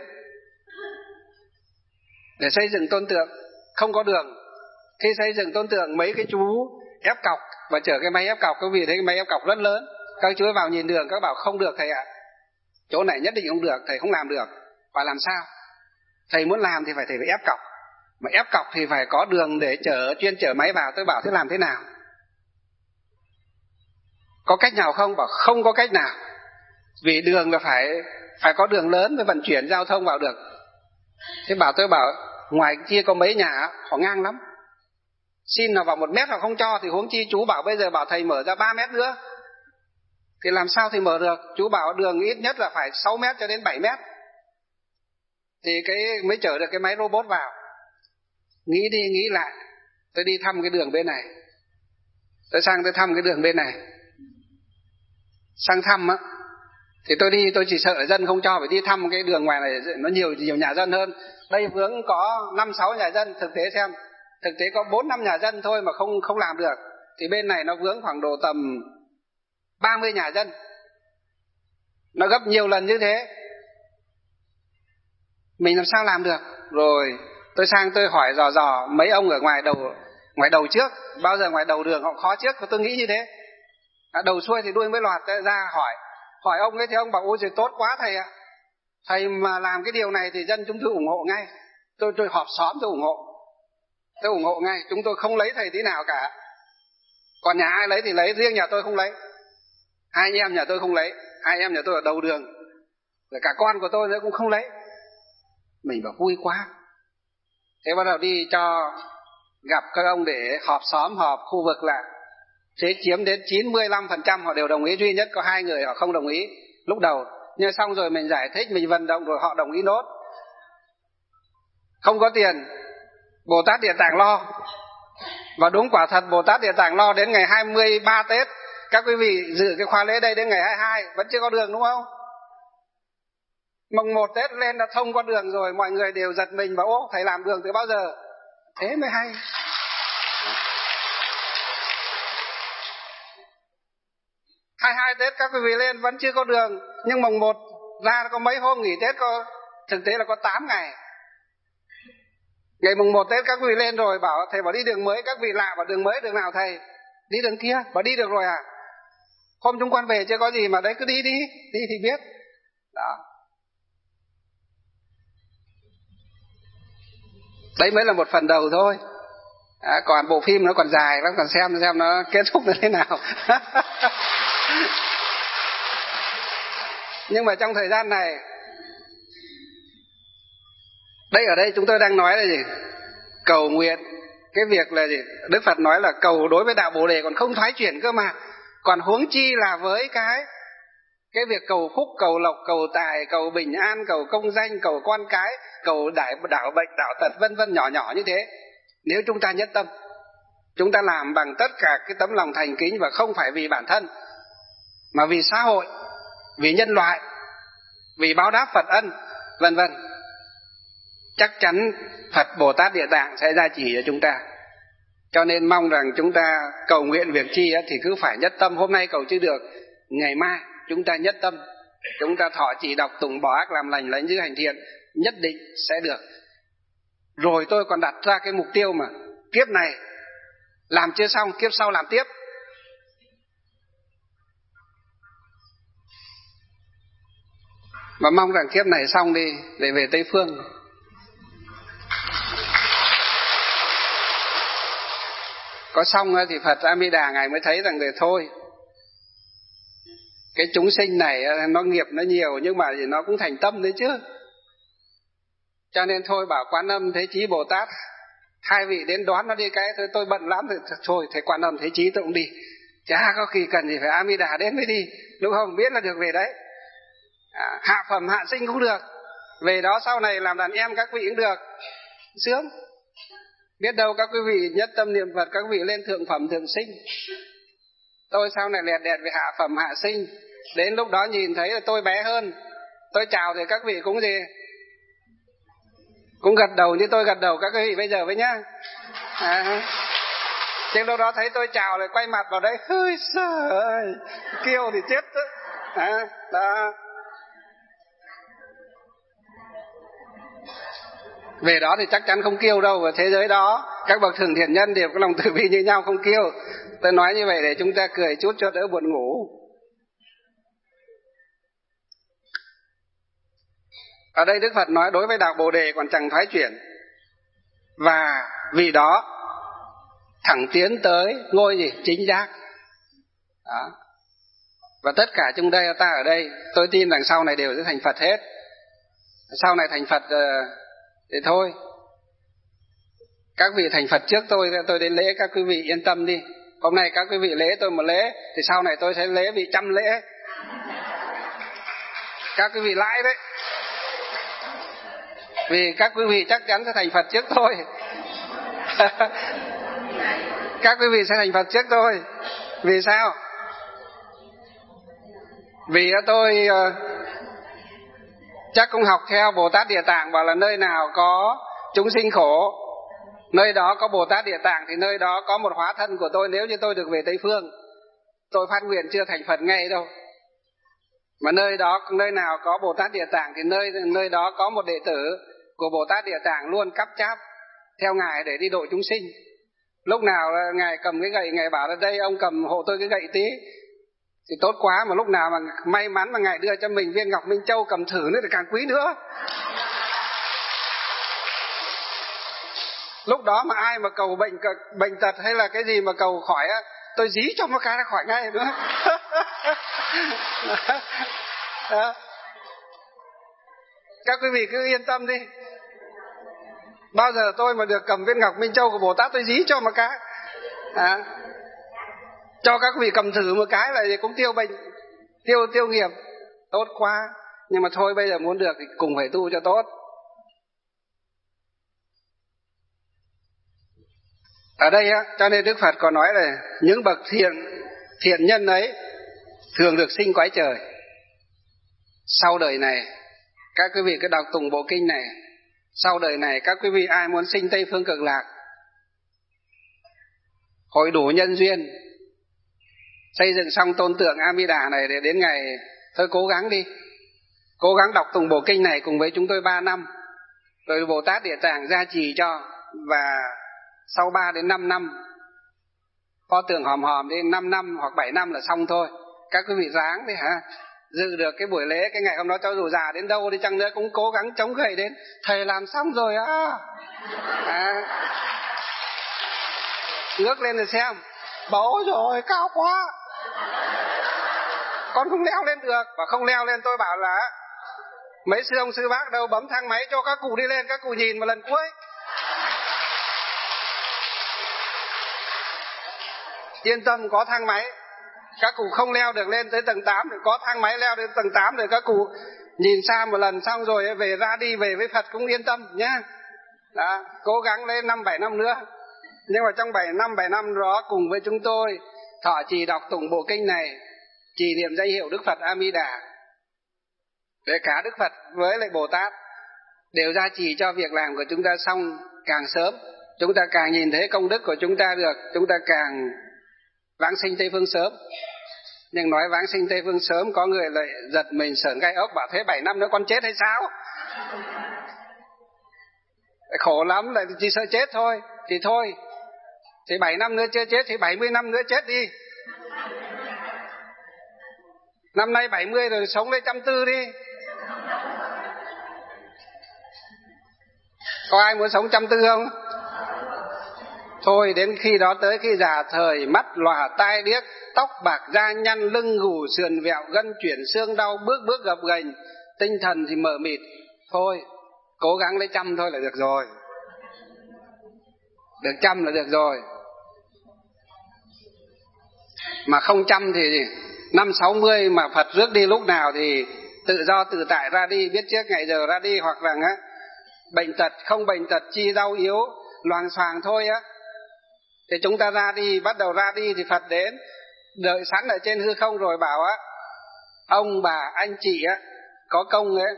B: để xây dựng tôn tượng. Không có đường. Khi xây dựng tôn tượng, mấy cái chú ép cọc và chở cái máy ép cọc, các vị thấy cái máy ép cọc rất lớn. Các chú vào nhìn đường, các bảo không được thầy ạ. Chỗ này nhất định không được, thầy không làm được. Phải làm sao? Thầy muốn làm thì thầy phải ép cọc. Mà ép cọc thì phải có đường để chuyên chở máy vào. Tôi bảo thế làm thế nào? Có cách nào không? Bảo không có cách nào. Vì đường là phải có đường lớn mới vận chuyển giao thông vào được. Thế tôi bảo ngoài kia có mấy nhà họ ngang lắm. Xin nào vào 1 mét họ không cho, thì huống chi chú bảo bây giờ bảo thầy mở ra 3 mét nữa. Thì làm sao thì mở được? Chú bảo đường ít nhất là phải 6 mét cho đến 7 mét. Thì mới chở được cái máy robot vào. nghĩ đi nghĩ lại, tôi đi thăm cái đường bên này, tôi sang tôi thăm cái đường bên này. Sang thăm á thì tôi đi, tôi chỉ sợ dân không cho, phải đi thăm cái đường ngoài này nó nhiều nhà dân hơn. Đây vướng có 5-6 nhà dân, thực tế có 4-5 nhà dân thôi mà không làm được. Thì bên này nó vướng khoảng độ tầm 30 nhà dân, nó gấp nhiều lần như thế, mình làm sao làm được. Rồi tôi sang tôi hỏi dò mấy ông ở ngoài đầu trước, bao giờ ngoài đầu đường họ khó trước, tôi nghĩ như thế. Đầu xuôi thì đuôi mới lọt, ra hỏi ông ấy thì ông bảo ôi trời tốt quá thầy ạ, thầy mà làm cái điều này thì dân chúng tôi ủng hộ ngay. Tôi họp xóm tôi ủng hộ ngay, chúng tôi không lấy thầy tí nào cả. Còn nhà ai lấy thì lấy, riêng nhà tôi không lấy. Hai anh em nhà tôi không lấy, hai em nhà tôi ở đầu đường, rồi cả con của tôi nữa cũng không lấy. Mình bảo vui quá. Thế bắt đầu đi cho gặp các ông để họp xóm, họp khu vực lại. Thế chiếm đến 95% họ đều đồng ý, duy nhất có 2 người họ không đồng ý lúc đầu. Nhưng xong rồi mình giải thích, mình vận động rồi họ đồng ý nốt. Không có tiền, Bồ Tát Địa Tạng lo. Và đúng quả thật Bồ Tát Địa Tạng lo đến ngày 23 Tết. Các quý vị dự cái khóa lễ đây đến ngày 22 vẫn chưa có đường đúng không? Mùng 1 Tết lên đã thông con đường rồi, mọi người đều giật mình và ô thầy làm đường từ bao giờ? Thế mới hay. 22 Tết các quý vị lên vẫn chưa có đường, nhưng mùng 1 ra có mấy hôm nghỉ Tết, thực tế là có 8 ngày. Ngày mùng 1 Tết các quý vị lên rồi, bảo thầy bảo đi đường mới, các vị lạ bảo đường mới đường nào thầy? Đi đường kia, bảo đi được rồi à? Hôm chúng con về chưa có gì mà đấy, cứ đi thì biết. Đó. Đấy mới là một phần đầu thôi. Còn bộ phim nó còn dài lắm, còn xem nó kết thúc như thế nào. Nhưng mà trong thời gian này, ở đây chúng tôi đang nói là gì? Cầu nguyện. Cái việc là gì? Đức Phật nói là cầu đối với đạo Bồ Đề còn không thoái chuyển cơ mà. Còn huống chi là với cái việc cầu phúc, cầu lộc, cầu tài, cầu bình an, cầu công danh, cầu con cái, cầu đảo bệnh, đảo tật vân vân, nhỏ như thế. Nếu chúng ta nhất tâm, chúng ta làm bằng tất cả cái tấm lòng thành kính, và không phải vì bản thân mà vì xã hội, vì nhân loại, vì báo đáp Phật ân vân vân, chắc chắn Phật Bồ Tát Địa Tạng sẽ gia trì cho chúng ta. Cho nên mong rằng chúng ta cầu nguyện việc chi thì cứ phải nhất tâm. Hôm nay cầu chưa được, ngày mai chúng ta nhất tâm, chúng ta thọ trì đọc tụng bỏ ác làm lành, lãnh giữ hành thiện, nhất định sẽ được. Rồi tôi còn đặt ra cái mục tiêu mà kiếp này làm chưa xong, kiếp sau làm tiếp. Và mong rằng kiếp này xong đi để về Tây Phương. Có xong thì Phật A Di Đà Ngài mới thấy rằng để thôi, cái chúng sinh này nó nghiệp nó nhiều, nhưng mà nó cũng thành tâm đấy chứ. Cho nên thôi bảo Quan Âm Thế Chí Bồ Tát, hai vị đến đón nó đi cái, tôi bận lắm thì thôi thế Quan Âm Thế Chí tôi cũng đi, chả có khi cần gì phải A Di Đà đến mới đi, đúng không? Biết là được về đấy. Hạ phẩm hạ sinh cũng được, về đó sau này làm đàn em các vị cũng được, sướng. Biết đâu các quý vị nhất tâm niệm Phật, các vị lên thượng phẩm thượng sinh, tôi sau này lẹt đẹt về hạ phẩm hạ sinh. Đến lúc đó nhìn thấy là tôi bé hơn, tôi chào thì các vị cũng gì, cũng gật đầu như tôi gật đầu các quý vị bây giờ với nhá. Chứ lúc đó thấy tôi chào lại quay mặt vào đấy, ơi trời ơi, kêu thì chết đó. Đó. Về đó thì chắc chắn không kêu đâu. Và thế giới đó các bậc thượng thiện nhân đều có lòng từ bi như nhau, không kêu. Tôi nói như vậy để chúng ta cười chút cho đỡ buồn ngủ. Ở đây Đức Phật nói đối với đạo Bồ Đề còn chẳng thoái chuyển, và vì đó thẳng tiến tới ngôi gì? Chính giác. Đó. Và tất cả chúng đây, ta ở đây, tôi tin rằng sau này đều sẽ thành Phật hết. Sau này thành Phật thì thôi, các vị thành Phật trước tôi đến lễ, các quý vị yên tâm đi. Hôm nay các quý vị lễ tôi một lễ, thì sau này tôi sẽ lễ vị 100 lễ. Các quý vị lãi đấy, vì các quý vị chắc chắn sẽ thành Phật trước tôi. Các quý vị sẽ thành Phật trước tôi. Vì sao? Vì tôi chắc cũng học theo Bồ Tát Địa Tạng, bảo là nơi nào có chúng sinh khổ, nơi đó có Bồ Tát Địa Tạng, thì nơi đó có một hóa thân của tôi. Nếu như tôi được về Tây Phương, tôi phát nguyện chưa thành Phật ngay đâu. Mà nơi nào có Bồ Tát Địa Tạng thì nơi đó có một đệ tử của Bồ Tát Địa Tạng luôn cắp cháp theo ngài để đi độ chúng sinh. Lúc nào ngài cầm cái gậy, ngài bảo là đây ông cầm hộ tôi cái gậy tí thì tốt quá. Mà lúc nào mà may mắn mà ngài đưa cho mình viên ngọc Minh Châu cầm thử nữa thì càng quý nữa. Lúc đó mà ai mà cầu bệnh tật hay là cái gì mà cầu khỏi á, tôi dí cho một cái là khỏi ngay nữa. Đó. Các quý vị cứ yên tâm đi. Bao giờ tôi mà được cầm viên ngọc Minh Châu của Bồ Tát, tôi dí cho một cái. Cho các quý vị cầm thử một cái là cũng tiêu bệnh, tiêu nghiệp. Tốt quá. Nhưng mà thôi, bây giờ muốn được thì cùng phải tu cho tốt. Ở đây á, cho nên Đức Phật có nói là những bậc thiện nhân ấy thường được sinh cõi trời. Sau đời này, các quý vị cứ đọc tùng bộ kinh này, sau đời này các quý vị ai muốn sinh Tây Phương Cực Lạc, hội đủ nhân duyên, xây dựng xong tôn tượng A Di Đà này để đến ngày, thôi cố gắng đi, cố gắng đọc tùng bộ kinh này cùng với chúng tôi 3 năm, rồi Bồ Tát Địa Tạng gia trì cho, và sau 3 đến 5 năm, pho tượng hòm đến 5 năm hoặc 7 năm là xong thôi. Các quý vị ráng đi dự được cái buổi lễ cái ngày hôm đó, cho dù già đến đâu đi chăng nữa cũng cố gắng chống gậy đến. Thầy làm xong rồi ngước lên rồi xem, bảo rồi cao quá, con không leo lên được. Và không leo lên tôi bảo là mấy sư ông sư bác đâu, bấm thang máy cho các cụ đi lên, các cụ nhìn một lần cuối. Yên tâm, có thang máy. Các cụ không leo được lên tới tầng 8 thì có thang máy leo đến tầng 8 rồi các cụ nhìn xa một lần xong rồi về ra đi về với Phật cũng yên tâm nhá. Đó, cố gắng lên 5-7 năm nữa. Nhưng mà trong 7 năm đó cùng với chúng tôi thọ trì đọc tụng bộ kinh này, trì niệm danh hiệu Đức Phật A Di Đà, để cả Đức Phật với lại Bồ Tát đều gia trì cho việc làm của chúng ta xong càng sớm. Chúng ta càng nhìn thấy công đức của chúng ta được, chúng ta càng vãng sinh Tây Phương sớm. Nhưng nói vãng sinh Tây Phương sớm, có người lại giật mình sởn gai ốc, bảo thế 7 năm nữa con chết hay sao? Khổ lắm, lại chỉ sợ chết thôi. Thì thôi, thì 7 năm nữa chưa chết thì 70 năm nữa chết đi. Năm nay 70 rồi, sống lên 140 đi. Có ai muốn sống 140 không? Thôi đến khi đó, tới khi già thời, mắt lòa tai điếc, tóc bạc da nhăn, lưng gù sườn vẹo, gân chuyển xương đau, bước bước gập ghềnh, tinh thần thì mờ mịt. Thôi cố gắng lấy 100 thôi là được rồi. Được 100 là được rồi. Mà không 100 thì năm 60 mà Phật rước đi lúc nào thì tự do tự tại ra đi, biết trước ngày giờ ra đi. Hoặc là bệnh tật, không bệnh tật chi đau yếu loàng xoàng thôi thì chúng ta ra đi. Bắt đầu ra đi thì Phật đến đợi sẵn ở trên hư không rồi bảo ông bà anh chị có công ấy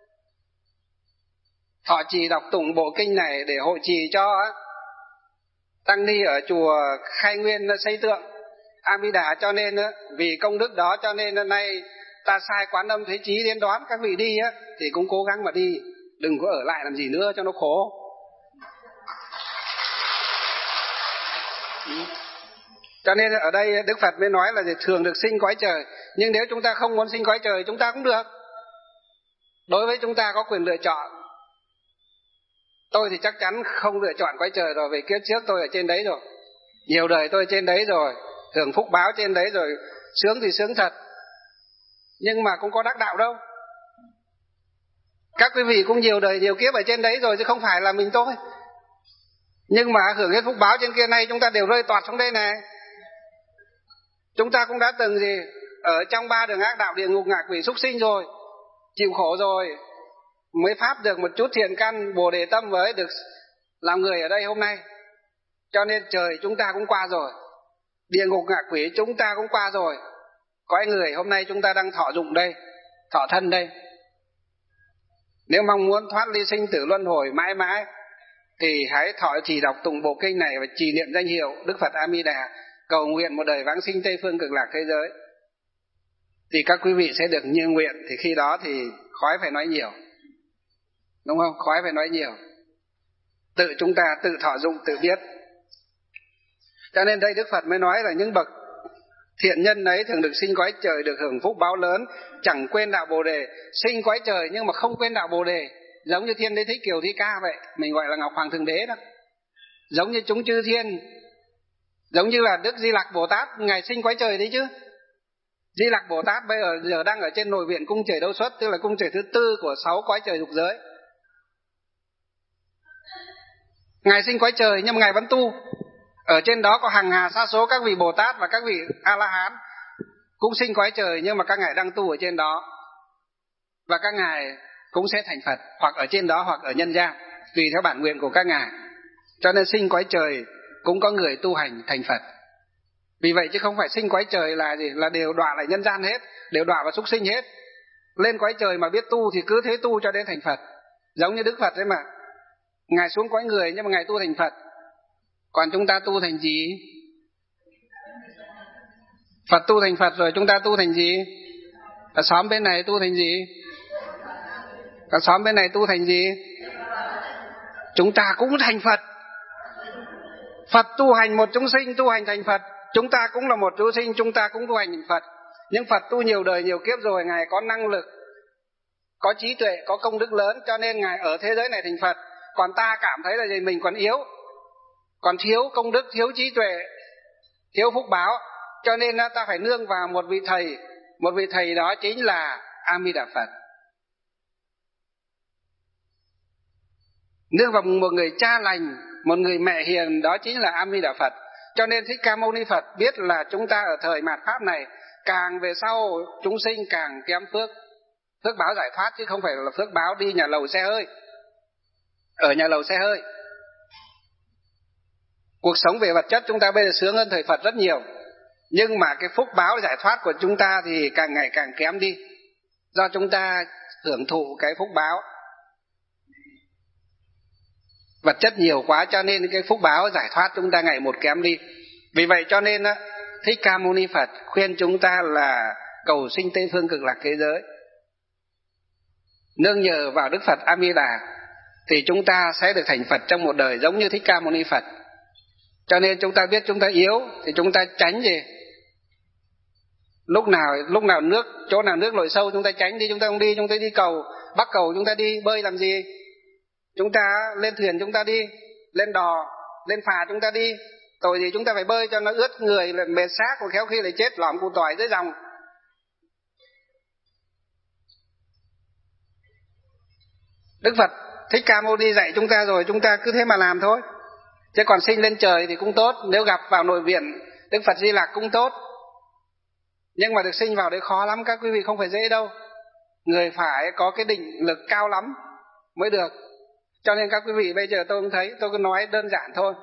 B: thọ trì đọc tụng bộ kinh này để hộ trì cho tăng ni ở chùa Khai Nguyên xây tượng A Di Đà. Cho nên vì công đức đó cho nên hôm nay ta sai Quán Âm Thế Chí đến đón các vị đi thì cũng cố gắng mà đi, đừng có ở lại làm gì nữa cho nó khổ. Cho nên ở đây Đức Phật mới nói là thường được sinh cõi trời. Nhưng nếu chúng ta không muốn sinh cõi trời, chúng ta cũng được. Đối với chúng ta có quyền lựa chọn. Tôi thì chắc chắn không lựa chọn cõi trời rồi, vì kiếp trước tôi ở trên đấy rồi, nhiều đời tôi trên đấy rồi, hưởng phúc báo trên đấy rồi, sướng thì sướng thật. Nhưng mà cũng có đắc đạo đâu. Các quý vị cũng nhiều đời nhiều kiếp ở trên đấy rồi, chứ không phải là mình tôi. Nhưng mà hưởng hết phúc báo trên kia này, chúng ta đều rơi toạt xuống đây này. Chúng ta cũng đã từng ở trong 3 đường ác đạo, địa ngục, ngạ quỷ, súc sinh rồi, chịu khổ rồi, mới phát được một chút thiện căn Bồ Đề tâm với được làm người ở đây hôm nay. Cho nên trời chúng ta cũng qua rồi, địa ngục ngạ quỷ chúng ta cũng qua rồi. Cõi người hôm nay chúng ta đang thọ dụng đây, thọ thân đây. Nếu mong muốn thoát ly sinh tử luân hồi mãi mãi thì hãy thọ trì đọc tụng bộ kinh này và trì niệm danh hiệu Đức Phật A Di Đà, cầu nguyện một đời vãng sinh Tây phương cực lạc thế giới. Thì các quý vị sẽ được như nguyện. Thì khi đó thì khói phải nói nhiều, đúng không? Khói phải nói nhiều. Tự chúng ta tự thọ dụng, tự biết. Cho nên đây Đức Phật mới nói là những bậc thiện nhân ấy thường được sinh cõi trời, được hưởng phúc báo lớn, chẳng quên đạo Bồ Đề. Sinh cõi trời nhưng mà không quên đạo Bồ Đề, giống như Thiên Đế Thích Kiều Thi Ca vậy. Mình gọi là Ngọc Hoàng Thượng Đế đó. Giống như chúng chư thiên, giống như là Đức Di Lặc Bồ Tát, Ngài sinh cõi trời đấy chứ. Di Lặc Bồ Tát bây giờ đang ở trên nội viện cung trời Đâu Xuất, tức là cung trời thứ 4 của 6 cõi trời dục giới. Ngài sinh cõi trời nhưng mà Ngài vẫn tu. Ở trên đó có hàng hà sa số các vị Bồ Tát và các vị A-la-hán cũng sinh cõi trời, nhưng mà các ngài đang tu ở trên đó. Và các ngài cũng sẽ thành Phật, hoặc ở trên đó hoặc ở nhân gian, tùy theo bản nguyện của các ngài. Cho nên sinh cõi trời cũng có người tu hành thành Phật. Vì vậy chứ không phải sinh cõi trời là gì? Là đều đọa lại nhân gian hết, đều đọa vào súc sinh hết. Lên cõi trời mà biết tu thì cứ thế tu cho đến thành Phật. Giống như Đức Phật đấy mà, Ngài xuống cõi người nhưng mà Ngài tu thành Phật. Còn chúng ta tu thành gì? Phật tu thành Phật rồi chúng ta tu thành gì? Ở xóm bên này tu thành gì? Ở xóm bên này tu thành gì? Chúng ta cũng thành Phật. Phật tu hành một chúng sinh tu hành thành Phật. Chúng ta cũng là một chúng sinh, chúng ta cũng tu hành thành Phật. Nhưng Phật tu nhiều đời nhiều kiếp rồi, Ngài có năng lực, có trí tuệ, có công đức lớn, cho nên Ngài ở thế giới này thành Phật. Còn ta cảm thấy là gì? Mình còn yếu, còn thiếu công đức, thiếu trí tuệ, thiếu phúc báo, cho nên ta phải nương vào một vị thầy. Một vị thầy đó chính là A Di Đà Phật. Nương vào một người cha lành, một người mẹ hiền, đó chính là A Di Đà Phật. Cho nên Thích Ca Mâu Ni Phật biết là chúng ta ở thời mạt Pháp này, càng về sau chúng sinh càng kém phước. Phước báo giải thoát chứ không phải là phước báo đi nhà lầu xe hơi, ở nhà lầu xe hơi. Cuộc sống về vật chất chúng ta bây giờ sướng hơn thời Phật rất nhiều. Nhưng mà cái phúc báo giải thoát của chúng ta thì càng ngày càng kém đi, do chúng ta hưởng thụ cái phúc báo vật chất nhiều quá, cho nên cái phúc báo giải thoát chúng ta ngày một kém đi. Vì vậy cho nên Thích Ca Mâu Ni Phật khuyên chúng ta là cầu sinh Tây phương cực lạc thế giới, nương nhờ vào Đức Phật A Di Đà thì chúng ta sẽ được thành Phật trong một đời, giống như Thích Ca Mâu Ni Phật. Cho nên chúng ta biết chúng ta yếu thì chúng ta tránh gì? Lúc nào nước, chỗ nào nước lội sâu chúng ta tránh đi, chúng ta không đi. Chúng ta đi cầu, bắc cầu chúng ta đi, bơi làm gì? Chúng ta lên thuyền chúng ta đi, lên đò, lên phà chúng ta đi. Tội gì chúng ta phải bơi cho nó ướt người, là mệt xác, và khéo khi lại chết lõm củ tỏi dưới dòng. Đức Phật Thích Ca Mâu Ni dạy chúng ta rồi, chúng ta cứ thế mà làm thôi. Chứ còn sinh lên trời thì cũng tốt, nếu gặp vào nội viện Đức Phật Di Lặc cũng tốt. Nhưng mà được sinh vào đấy khó lắm các quý vị, không phải dễ đâu. Người phải có cái định lực cao lắm mới được. Cho nên các quý vị bây giờ tôi không thấy, tôi cứ nói đơn giản thôi.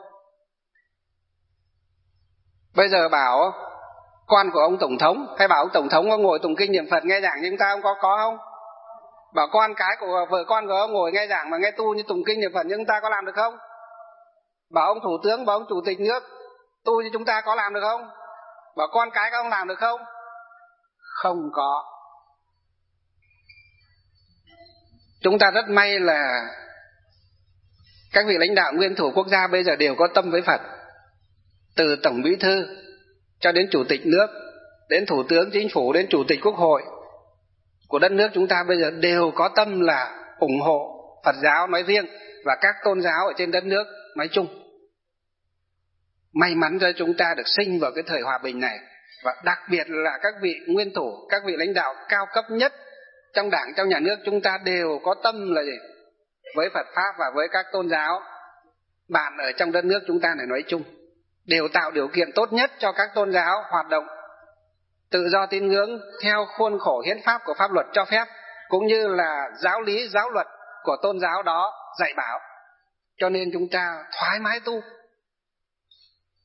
B: Bây giờ bảo con của ông Tổng thống, hay bảo ông Tổng thống ông ngồi tụng kinh niệm Phật nghe giảng như chúng ta không có không? Bảo con cái của vợ con của ông ngồi nghe giảng mà nghe tu như tụng kinh niệm Phật như chúng ta có làm được không? Bảo ông Thủ tướng, bảo ông Chủ tịch nước tu như chúng ta có làm được không? Bảo con cái các ông làm được không? Không có. Chúng ta rất may là các vị lãnh đạo nguyên thủ quốc gia bây giờ đều có tâm với Phật. Từ Tổng Bí thư cho đến Chủ tịch nước, đến Thủ tướng Chính phủ, đến Chủ tịch Quốc hội của đất nước chúng ta bây giờ đều có tâm là ủng hộ Phật giáo nói riêng và các tôn giáo ở trên đất nước nói chung. May mắn cho chúng ta được sinh vào cái thời hòa bình này. Và đặc biệt là các vị nguyên thủ, các vị lãnh đạo cao cấp nhất trong đảng, trong nhà nước chúng ta đều có tâm là gì? Với Phật Pháp và với các tôn giáo bạn ở trong đất nước chúng ta này nói chung, đều tạo điều kiện tốt nhất cho các tôn giáo hoạt động tự do tín ngưỡng theo khuôn khổ hiến pháp của pháp luật cho phép, cũng như là giáo lý, giáo luật của tôn giáo đó dạy bảo. Cho nên chúng ta thoải mái tu.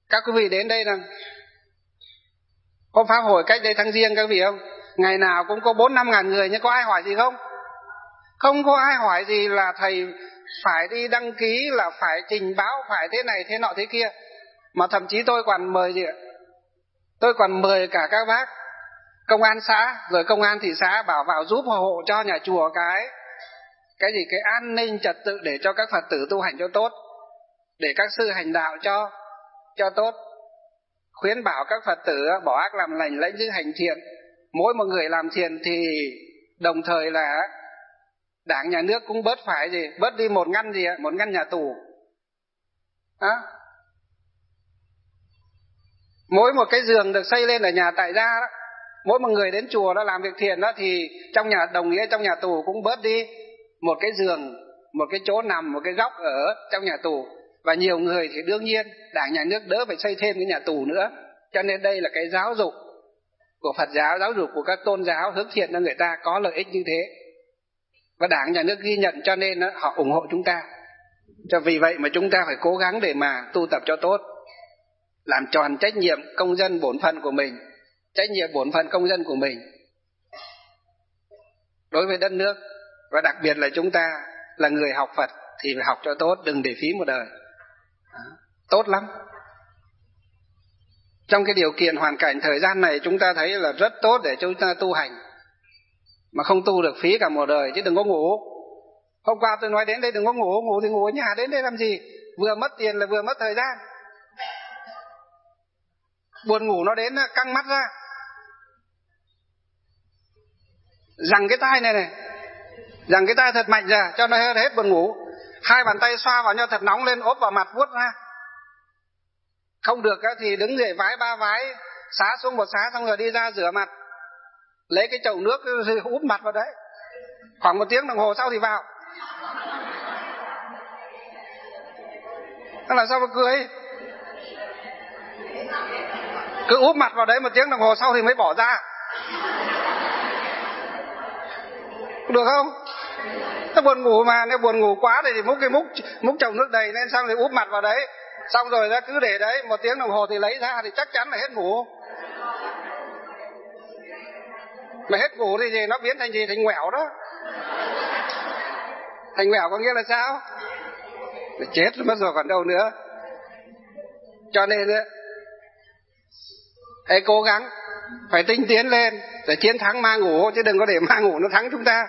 B: Các quý vị đến đây là hôm pháp hội cách đây tháng Giêng, các vị không? Ngày nào cũng có 4-5 ngàn người, nhưng có ai hỏi gì không? Không có ai hỏi gì là thầy phải đi đăng ký, là phải trình báo, phải thế này thế nọ thế kia. Mà thậm chí tôi còn mời gì ạ? Tôi còn mời cả các bác công an xã rồi công an thị xã bảo vào giúp hộ cho nhà chùa cái an ninh trật tự để cho các Phật tử tu hành cho tốt, để các sư hành đạo cho tốt, khuyến bảo các Phật tử bỏ ác làm lành, lãnh giữ hành thiện. Mỗi một người làm thiện thì đồng thời là Đảng nhà nước cũng bớt đi một ngăn nhà tù. Mỗi một cái giường được xây lên ở nhà tại gia đó, mỗi một người đến chùa đó làm việc thiện đó, thì trong nhà đồng nghĩa trong nhà tù cũng bớt đi một cái giường, một cái chỗ nằm, một cái góc ở trong nhà tù. Và nhiều người thì đương nhiên Đảng nhà nước đỡ phải xây thêm cái nhà tù nữa. Cho nên đây là cái giáo dục của Phật giáo, giáo dục của các tôn giáo hướng thiện cho người ta có lợi ích như thế. Và Đảng nhà nước ghi nhận, cho nên họ ủng hộ chúng ta. Cho vì vậy mà chúng ta phải cố gắng để mà tu tập cho tốt, làm tròn trách nhiệm công dân bổn phận của mình, trách nhiệm bổn phận công dân của mình đối với đất nước. Và đặc biệt là chúng ta là người học Phật thì phải học cho tốt, đừng để phí một đời. Tốt lắm. Trong cái điều kiện hoàn cảnh thời gian này chúng ta thấy là rất tốt để chúng ta tu hành, mà không tu được phí cả một đời. Chứ đừng có ngủ. Hôm qua tôi nói đến đây đừng có ngủ. Ngủ thì ngủ ở nhà, đến đây làm gì? Vừa mất tiền là vừa mất thời gian. Buồn ngủ nó đến căng mắt ra, giằng cái tai này, giằng cái tai thật mạnh ra cho nó hết buồn ngủ. Hai bàn tay xoa vào nhau thật nóng lên, ốp vào mặt vuốt ra. Không được thì đứng dậy vái 3 vái, xá xuống một xá, xong rồi đi ra rửa mặt, lấy cái chậu nước úp mặt vào đấy. Khoảng 1 tiếng đồng hồ sau thì vào. Là sao mà cười? Cứ úp mặt vào đấy 1 tiếng đồng hồ sau thì mới bỏ ra. Được không? Nó buồn ngủ mà, nếu buồn ngủ quá thì múc cái múc chậu nước đầy lên, xong rồi úp mặt vào đấy, xong rồi nó cứ để đấy 1 tiếng đồng hồ thì lấy ra thì chắc chắn là hết ngủ. Mà hết ngủ thì nó biến thành gì? Thành ngoẻo đó. Thành ngoẻo có nghĩa là sao? Chết mất rồi còn đâu nữa. Cho nên hãy cố gắng, phải tinh tiến lên để chiến thắng ma ngủ, chứ đừng có để ma ngủ nó thắng chúng ta.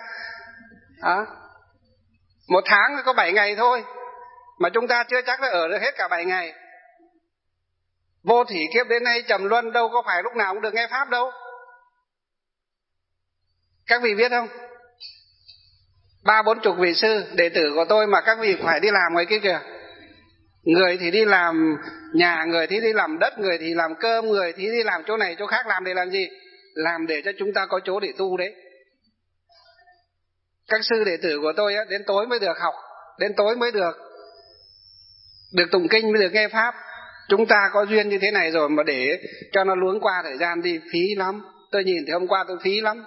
B: 1 tháng có 7 ngày thôi, mà chúng ta chưa chắc đã ở được hết cả 7 ngày. Vô thỉ kiếp đến nay trầm luân, đâu có phải lúc nào cũng được nghe pháp đâu. Các vị biết không? 30-40 vị sư đệ tử của tôi mà các vị phải đi làm ngoài kia kìa. Người thì đi làm nhà, người thì đi làm đất, người thì làm cơm, người thì đi làm chỗ này chỗ khác. Làm để làm gì? Làm để cho chúng ta có chỗ để tu đấy. Các sư đệ tử của tôi đến tối mới được học, đến tối mới được tụng kinh, mới được nghe pháp. Chúng ta có duyên như thế này rồi mà để cho nó luống qua thời gian đi, phí lắm. Tôi nhìn thì hôm qua tôi phí lắm.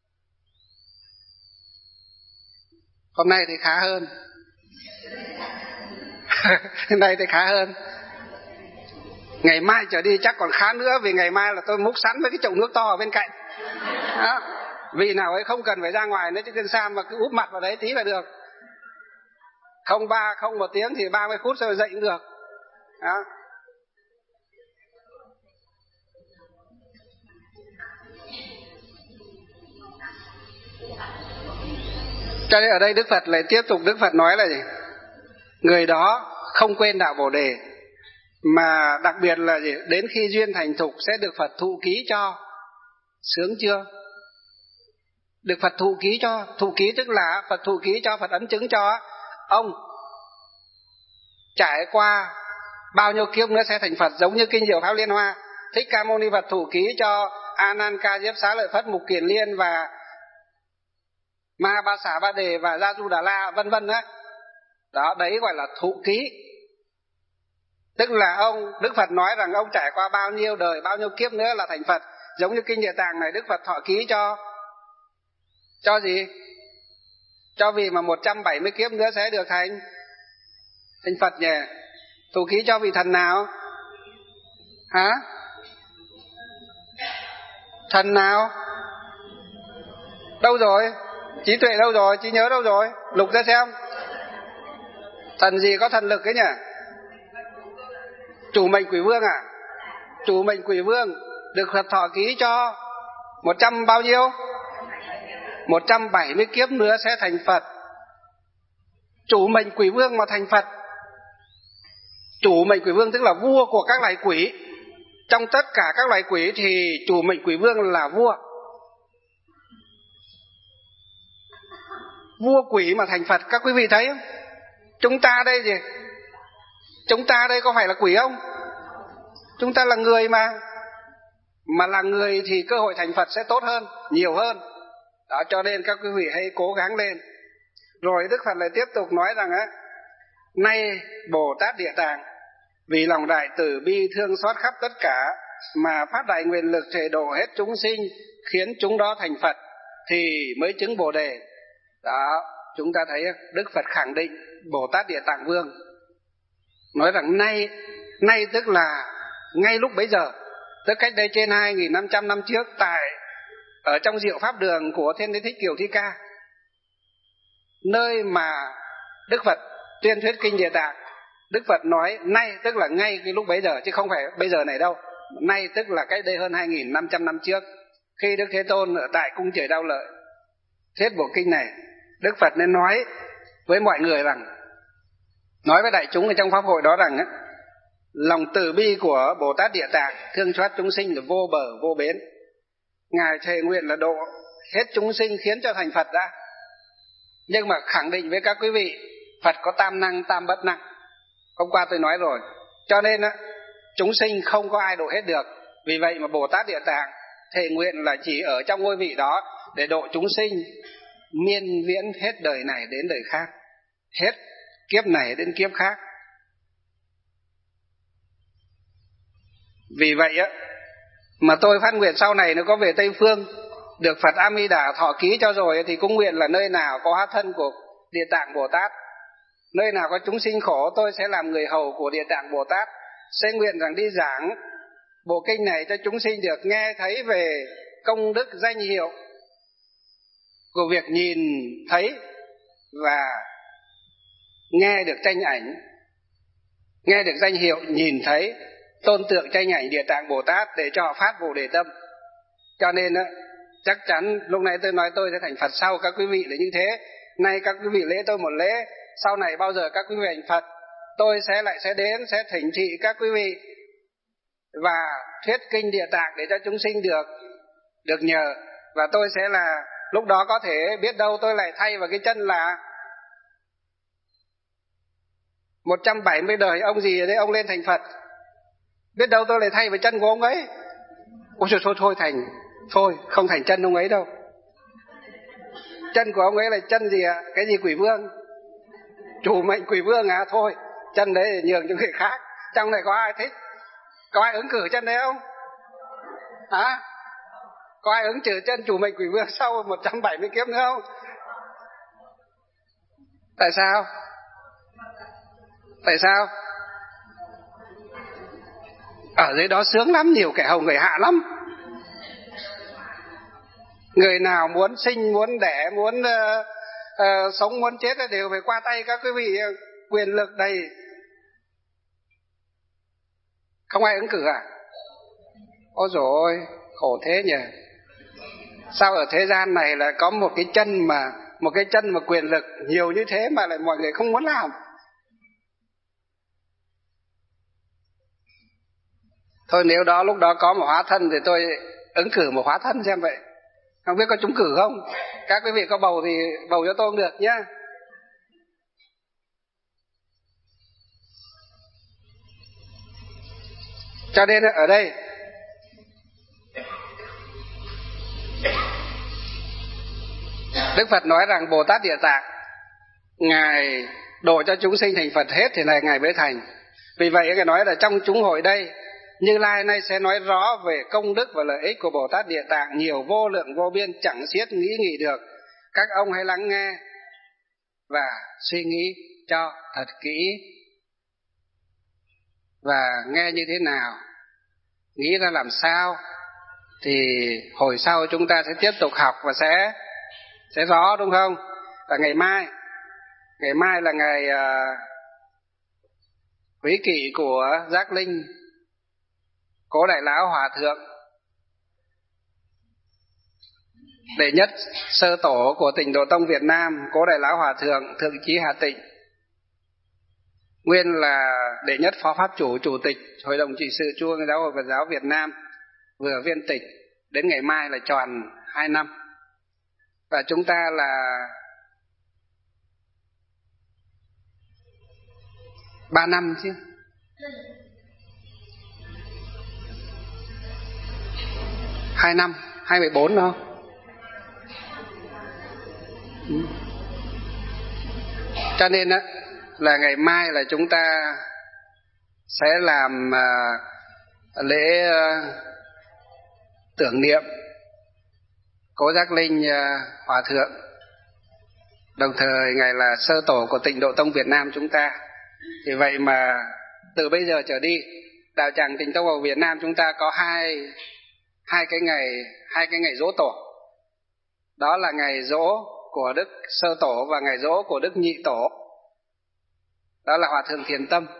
B: Hôm nay thì khá hơn. Hôm nay thì khá hơn. Ngày mai trở đi chắc còn khá nữa, vì ngày mai là tôi múc sẵn với cái chậu nước to ở bên cạnh. Đó. Vì nào ấy không cần phải ra ngoài nữa, chứ trên sam mà cứ úp mặt vào đấy tí là được. Không 1 tiếng thì 30 phút rồi dậy cũng được. Đó. Cho nên ở đây Đức Phật lại tiếp tục, Đức Phật nói là gì? Người đó không quên đạo Bồ Đề, mà đặc biệt là gì? Đến khi duyên thành thục sẽ được Phật thụ ký cho. Sướng chưa? Được Phật thụ ký cho. Thụ ký tức là Phật thụ ký cho, Phật ấn chứng cho ông trải qua bao nhiêu kiếp nữa sẽ thành Phật. Giống như kinh Diệu Pháp Liên Hoa, Thích Ca Mâu Ni Phật thụ ký cho A Nan Ca Diếp Xá Lợi Phất, Mục Kiền Liên và Ma Ba Xả Ba Đề và Gia Du Đà La vân vân á. Đó, đấy gọi là thụ ký. Tức là Đức Phật nói rằng ông trải qua bao nhiêu đời, bao nhiêu kiếp nữa là thành Phật. Giống như kinh Địa Tạng này, Đức Phật thọ ký cho gì? Cho vì mà 170 kiếp nữa sẽ được thành Phật nhỉ. Thụ ký cho vị thần nào? Hả? Thần nào? Đâu rồi? Trí tuệ đâu rồi? Trí nhớ đâu rồi? Lục ra xem. Thần gì có thần lực ấy nhỉ? Chủ mệnh quỷ vương à? Chủ mệnh quỷ vương được Phật thọ ký cho 100 bao nhiêu? 170 kiếp nữa sẽ thành Phật. Chủ mệnh quỷ vương mà thành Phật. Chủ mệnh quỷ vương tức là vua của các loài quỷ. Trong tất cả các loài quỷ thì chủ mệnh quỷ vương là vua. Vua quỷ mà thành Phật, các quý vị thấy không? Chúng ta đây gì? Chúng ta đây có phải là quỷ không? Chúng ta là người mà. Mà là người thì cơ hội thành Phật sẽ tốt hơn, nhiều hơn. Đó, cho nên các quý vị hãy cố gắng lên. Rồi Đức Phật lại tiếp tục nói rằng á, nay Bồ Tát Địa Tạng vì lòng đại từ bi thương xót khắp tất cả mà phát đại nguyện lực thể độ hết chúng sinh, khiến chúng đó thành Phật thì mới chứng Bồ Đề. Đó, chúng ta thấy Đức Phật khẳng định Bồ Tát Địa Tạng Vương, nói rằng nay tức là ngay lúc bấy giờ, tức cách đây trên 2.500 năm trước, ở trong Diệu Pháp Đường của Thiên Đế Thích Kiều Thi Ca, nơi mà Đức Phật tuyên thuyết kinh Địa Tạng. Đức Phật nói nay tức là ngay cái lúc bấy giờ, chứ không phải bây giờ này đâu. Nay tức là cách đây hơn 2.500 năm trước, khi Đức Thế Tôn ở tại cung Trời Đao Lợi thuyết bộ kinh này, Đức Phật nên nói với mọi người rằng, nói với đại chúng ở trong pháp hội đó rằng lòng từ bi của Bồ Tát Địa Tạng thương xót chúng sinh là vô bờ vô bến. Ngài thề nguyện là độ hết chúng sinh khiến cho thành Phật đã. Nhưng mà khẳng định với các quý vị, Phật có tam năng tam bất năng. Hôm qua tôi nói rồi. Cho nên chúng sinh không có ai độ hết được. Vì vậy mà Bồ Tát Địa Tạng thề nguyện là chỉ ở trong ngôi vị đó để độ chúng sinh miên viễn hết đời này đến đời khác, hết kiếp này đến kiếp khác. Vì vậy mà tôi phát nguyện sau này nó có về Tây Phương, được Phật A Di Đà thọ ký cho rồi, thì cũng nguyện là nơi nào có hóa thân của Địa Tạng Bồ Tát, nơi nào có chúng sinh khổ, tôi sẽ làm người hầu của Địa Tạng Bồ Tát, sẽ nguyện rằng đi giảng bộ kinh này cho chúng sinh được nghe thấy về công đức danh hiệu của việc nhìn thấy và nghe được tranh ảnh, nghe được danh hiệu, nhìn thấy tôn tượng tranh ảnh Địa Tạng Bồ Tát để cho họ phát Bồ Đề tâm. Cho nên chắc chắn lúc nãy tôi nói tôi sẽ thành Phật sau các quý vị là như thế. Nay các quý vị lễ tôi một lễ, sau này bao giờ các quý vị thành Phật, tôi sẽ đến, sẽ thỉnh trị các quý vị và thuyết kinh Địa Tạng để cho chúng sinh được nhờ. Và tôi sẽ là, lúc đó có thể biết đâu tôi lại thay vào cái chân là 170 đời ông gì ở đây ông lên thành Phật, biết đâu tôi lại thay vào chân của ông ấy. Ôi trời, thôi không thành chân ông ấy đâu. Chân của ông ấy là chân gì ạ? Cái gì quỷ vương? Chủ mệnh quỷ vương à? Thôi chân đấy để nhường cho người khác. Trong này có ai thích, có ai ứng cử chân đấy không? Hả? Có ai ứng cử chân chủ mệnh quỷ vương sau 170 kiếp nữa không? Tại sao? Ở dưới đó sướng lắm, nhiều kẻ hầu người hạ lắm. Người nào muốn sinh, muốn đẻ, muốn sống, muốn chết đều phải qua tay các quý vị, quyền lực đầy. Không ai ứng cử à? Ôi dồi ôi, khổ thế nhỉ. Sao ở thế gian này là có một cái chân mà quyền lực nhiều như thế mà lại mọi người không muốn làm? Thôi nếu lúc đó có một hóa thân thì tôi ứng cử một hóa thân xem vậy. Không biết có trúng cử không? Các quý vị có bầu thì bầu cho tôi cũng được nhá. Cho nên ở đây Đức Phật nói rằng Bồ Tát Địa Tạng Ngài độ cho chúng sinh thành Phật hết thì này Ngài mới thành. Vì vậy Ngài nói là trong chúng hội đây, Như Lai nay sẽ nói rõ về công đức và lợi ích của Bồ Tát Địa Tạng nhiều vô lượng vô biên, chẳng xiết nghĩ nghỉ được. Các ông hãy lắng nghe và suy nghĩ cho thật kỹ. Và nghe như thế nào? nghĩ ra làm sao thì hồi sau chúng ta sẽ tiếp tục học và sẽ rõ, đúng không? Là ngày mai là ngày quý kỷ của Giác Linh Cố Đại Lão Hòa Thượng, đệ nhất sơ tổ của Tịnh Độ Tông Việt Nam, Cố Đại Lão Hòa Thượng Thượng Chí Hà Tịnh, nguyên là đệ nhất phó pháp chủ, chủ tịch Hội đồng trị sự Trung ương Giáo hội Phật giáo Việt Nam, vừa viên tịch, đến ngày mai là tròn 2 năm. Và chúng ta là 3 năm chứ. 2 năm, 2014 đâu. Cho nên á là ngày mai là chúng ta sẽ làm lễ tưởng niệm Cố Giác Linh Hòa Thượng, đồng thời ngài là sơ tổ của Tịnh Độ Tông Việt Nam chúng ta. Thì vậy mà từ bây giờ trở đi, đạo tràng Tịnh Tông ở Việt Nam chúng ta có hai cái ngày giỗ tổ. Đó là ngày giỗ của Đức Sơ Tổ và ngày giỗ của Đức Nhị Tổ. Đó là Hòa Thượng Thiền Tâm.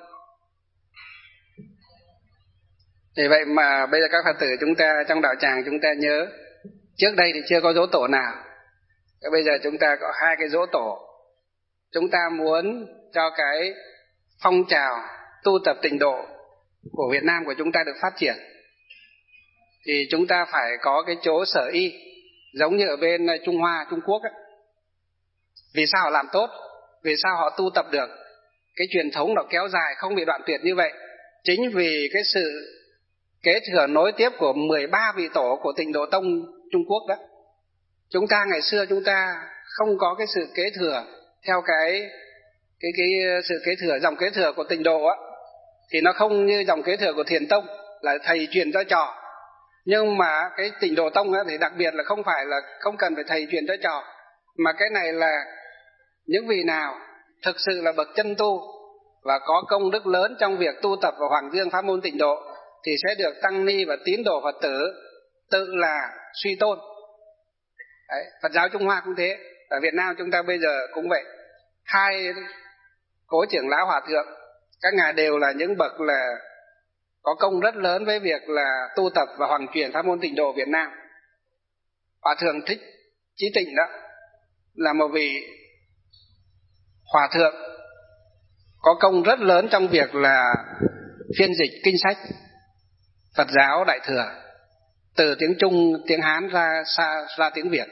B: Vì vậy mà bây giờ các Phật tử chúng ta trong đạo tràng chúng ta nhớ, trước đây thì chưa có giỗ tổ nào, bây giờ chúng ta có 2 cái giỗ tổ. Chúng ta muốn cho cái phong trào tu tập tịnh độ của Việt Nam của chúng ta được phát triển, thì chúng ta phải có cái chỗ sở y, giống như ở bên Trung Hoa, Trung Quốc ấy. Vì sao họ làm tốt? Vì sao họ tu tập được? Cái truyền thống nó kéo dài không bị đoạn tuyệt như vậy, chính vì cái sự kế thừa nối tiếp của 13 vị tổ của Tịnh Độ Tông Trung Quốc đó. Chúng ta ngày xưa chúng ta không có cái sự kế thừa theo cái sự kế thừa, dòng kế thừa của Tịnh Độ á, thì nó không như dòng kế thừa của Thiền Tông là thầy truyền cho trò. Nhưng mà cái Tịnh Độ Tông á thì đặc biệt là không phải là không cần phải thầy truyền cho trò, mà cái này là những vị nào thực sự là bậc chân tu và có công đức lớn trong việc tu tập vào Hoàng Dương pháp môn Tịnh Độ thì sẽ được tăng ni và tín đồ Phật tử tự là suy tôn. Đấy, Phật giáo Trung Hoa cũng thế, ở Việt Nam chúng ta bây giờ cũng vậy. 2 cố trưởng lão hòa thượng, các ngài đều là những bậc là có công rất lớn với việc là tu tập và hoàng truyền pháp môn Tịnh Độ Việt Nam. Hòa thượng Thích Chí Tịnh đó là một vị hòa thượng có công rất lớn trong việc là phiên dịch kinh sách Phật giáo Đại Thừa từ tiếng Trung, tiếng Hán ra tiếng Việt.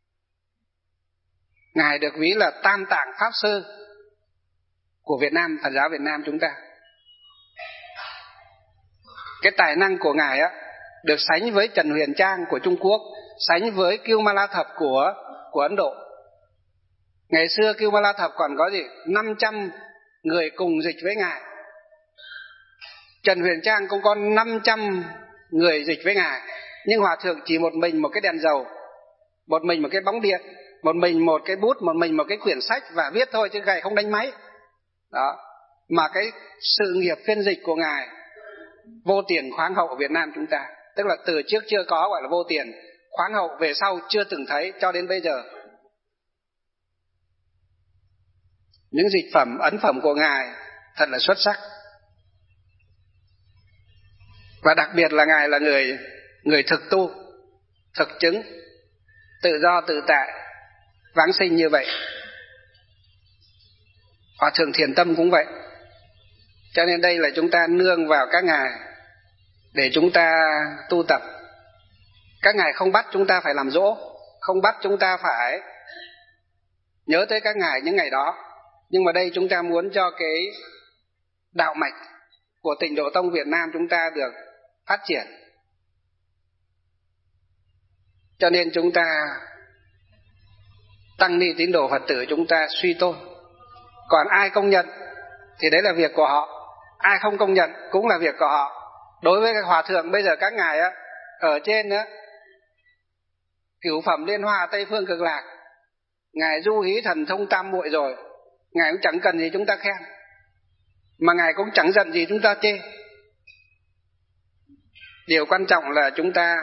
B: Ngài được ví là Tam Tạng Pháp Sư của Việt Nam, Phật giáo Việt Nam chúng ta. Cái tài năng của ngài á được sánh với Trần Huyền Trang của Trung Quốc, sánh với Kiêu Ma La Thập của Ấn Độ. Ngày xưa Kiêu Ma La Thập còn có gì 500 người cùng dịch với ngài. Trần Huyền Trang cũng có 500 người dịch với ngài, nhưng hòa thượng chỉ một mình một cái đèn dầu, một mình một cái bóng điện, một mình một cái bút, một mình một cái quyển sách và viết thôi, chứ ngài không đánh máy. Đó. Mà cái sự nghiệp phiên dịch của ngài vô tiền khoáng hậu ở Việt Nam chúng ta, tức là từ trước chưa có gọi là vô tiền, khoáng hậu về sau chưa từng thấy cho đến bây giờ. Những dịch phẩm, ấn phẩm của ngài thật là xuất sắc. Và đặc biệt là ngài là người thực tu, thực chứng, tự do tự tại, vãng sinh như vậy. Hòa thượng Thiền Tâm cũng vậy. Cho nên đây là chúng ta nương vào các ngài để chúng ta tu tập. Các ngài không bắt chúng ta phải làm dỗ, không bắt chúng ta phải nhớ tới các ngài những ngày đó. Nhưng mà đây chúng ta muốn cho cái đạo mạch của Tịnh Độ Tông Việt Nam chúng ta được phát triển. Cho nên chúng ta tăng ni tín đồ Phật tử chúng ta suy tôn. Còn ai công nhận thì đấy là việc của họ, ai không công nhận cũng là việc của họ. Đối với các hòa thượng bây giờ các ngài á, ở trên á, Cửu Phẩm Liên Hoa Tây Phương Cực Lạc, ngài du hí thần thông tam muội rồi, ngài cũng chẳng cần gì chúng ta khen, mà ngài cũng chẳng giận gì chúng ta chê. Điều quan trọng là chúng ta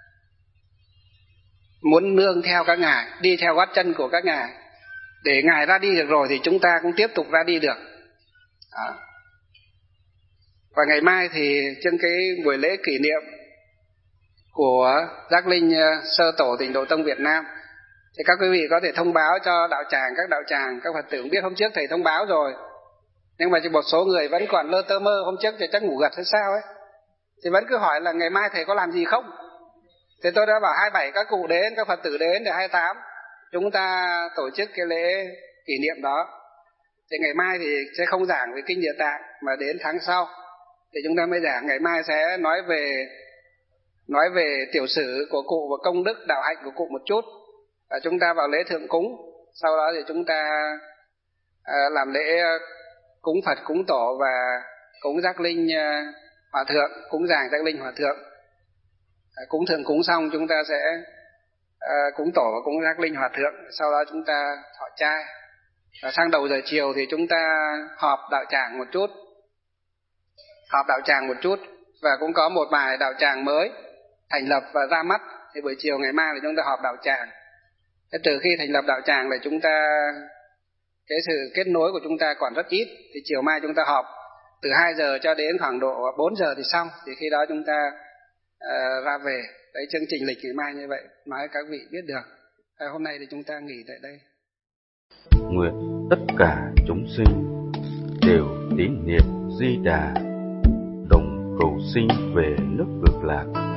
B: muốn nương theo các ngài, đi theo gót chân của các ngài. Để ngài ra đi được rồi thì chúng ta cũng tiếp tục ra đi được. Đó. Và ngày mai thì trên cái buổi lễ kỷ niệm của Giác Linh Sơ Tổ Tịnh Độ Tông Việt Nam, thì các quý vị có thể thông báo cho đạo tràng, các đạo tràng, các Phật tử cũng biết hôm trước thầy thông báo rồi. Nhưng mà chỉ một số người vẫn còn lơ tơ mơ, hôm trước thì chắc ngủ gật hay sao ấy, thì vẫn cứ hỏi là ngày mai thầy có làm gì không. Thì tôi đã bảo 27 các cụ đến, các Phật tử đến, để 28 chúng ta tổ chức cái lễ kỷ niệm đó. Thì ngày mai thì sẽ không giảng về Kinh Địa Tạng, mà đến tháng sau thì chúng ta mới giảng. Ngày mai sẽ nói về tiểu sử của cụ và công đức đạo hạnh của cụ một chút. Và chúng ta vào lễ thượng cúng. Sau đó thì chúng ta làm lễ cúng Phật, cúng Tổ và cúng Giác Linh Hòa Thượng, cúng dường Giác Linh Hòa Thượng. Cúng thượng cúng xong chúng ta sẽ cúng Tổ và cúng Giác Linh Hòa Thượng. Sau đó chúng ta thọ trai. Và sang đầu giờ chiều thì chúng ta họp đạo tràng một chút. Và cũng có một vài đạo tràng mới thành lập và ra mắt. Thì buổi chiều ngày mai là chúng ta họp đạo tràng. Thế trừ khi thành lập đạo tràng là chúng ta, cái sự kết nối của chúng ta còn rất ít. Thì chiều mai chúng ta họp từ 2 giờ cho đến khoảng độ 4 giờ thì xong. Thì khi đó chúng ta ra về. Đấy, chương trình lịch ngày mai như vậy, nói các vị biết được. Hôm nay thì chúng ta nghỉ tại đây.
A: Nguyện tất cả chúng sinh đều tín niệm Di Đà, đồng cầu sinh về nước Cực Lạc.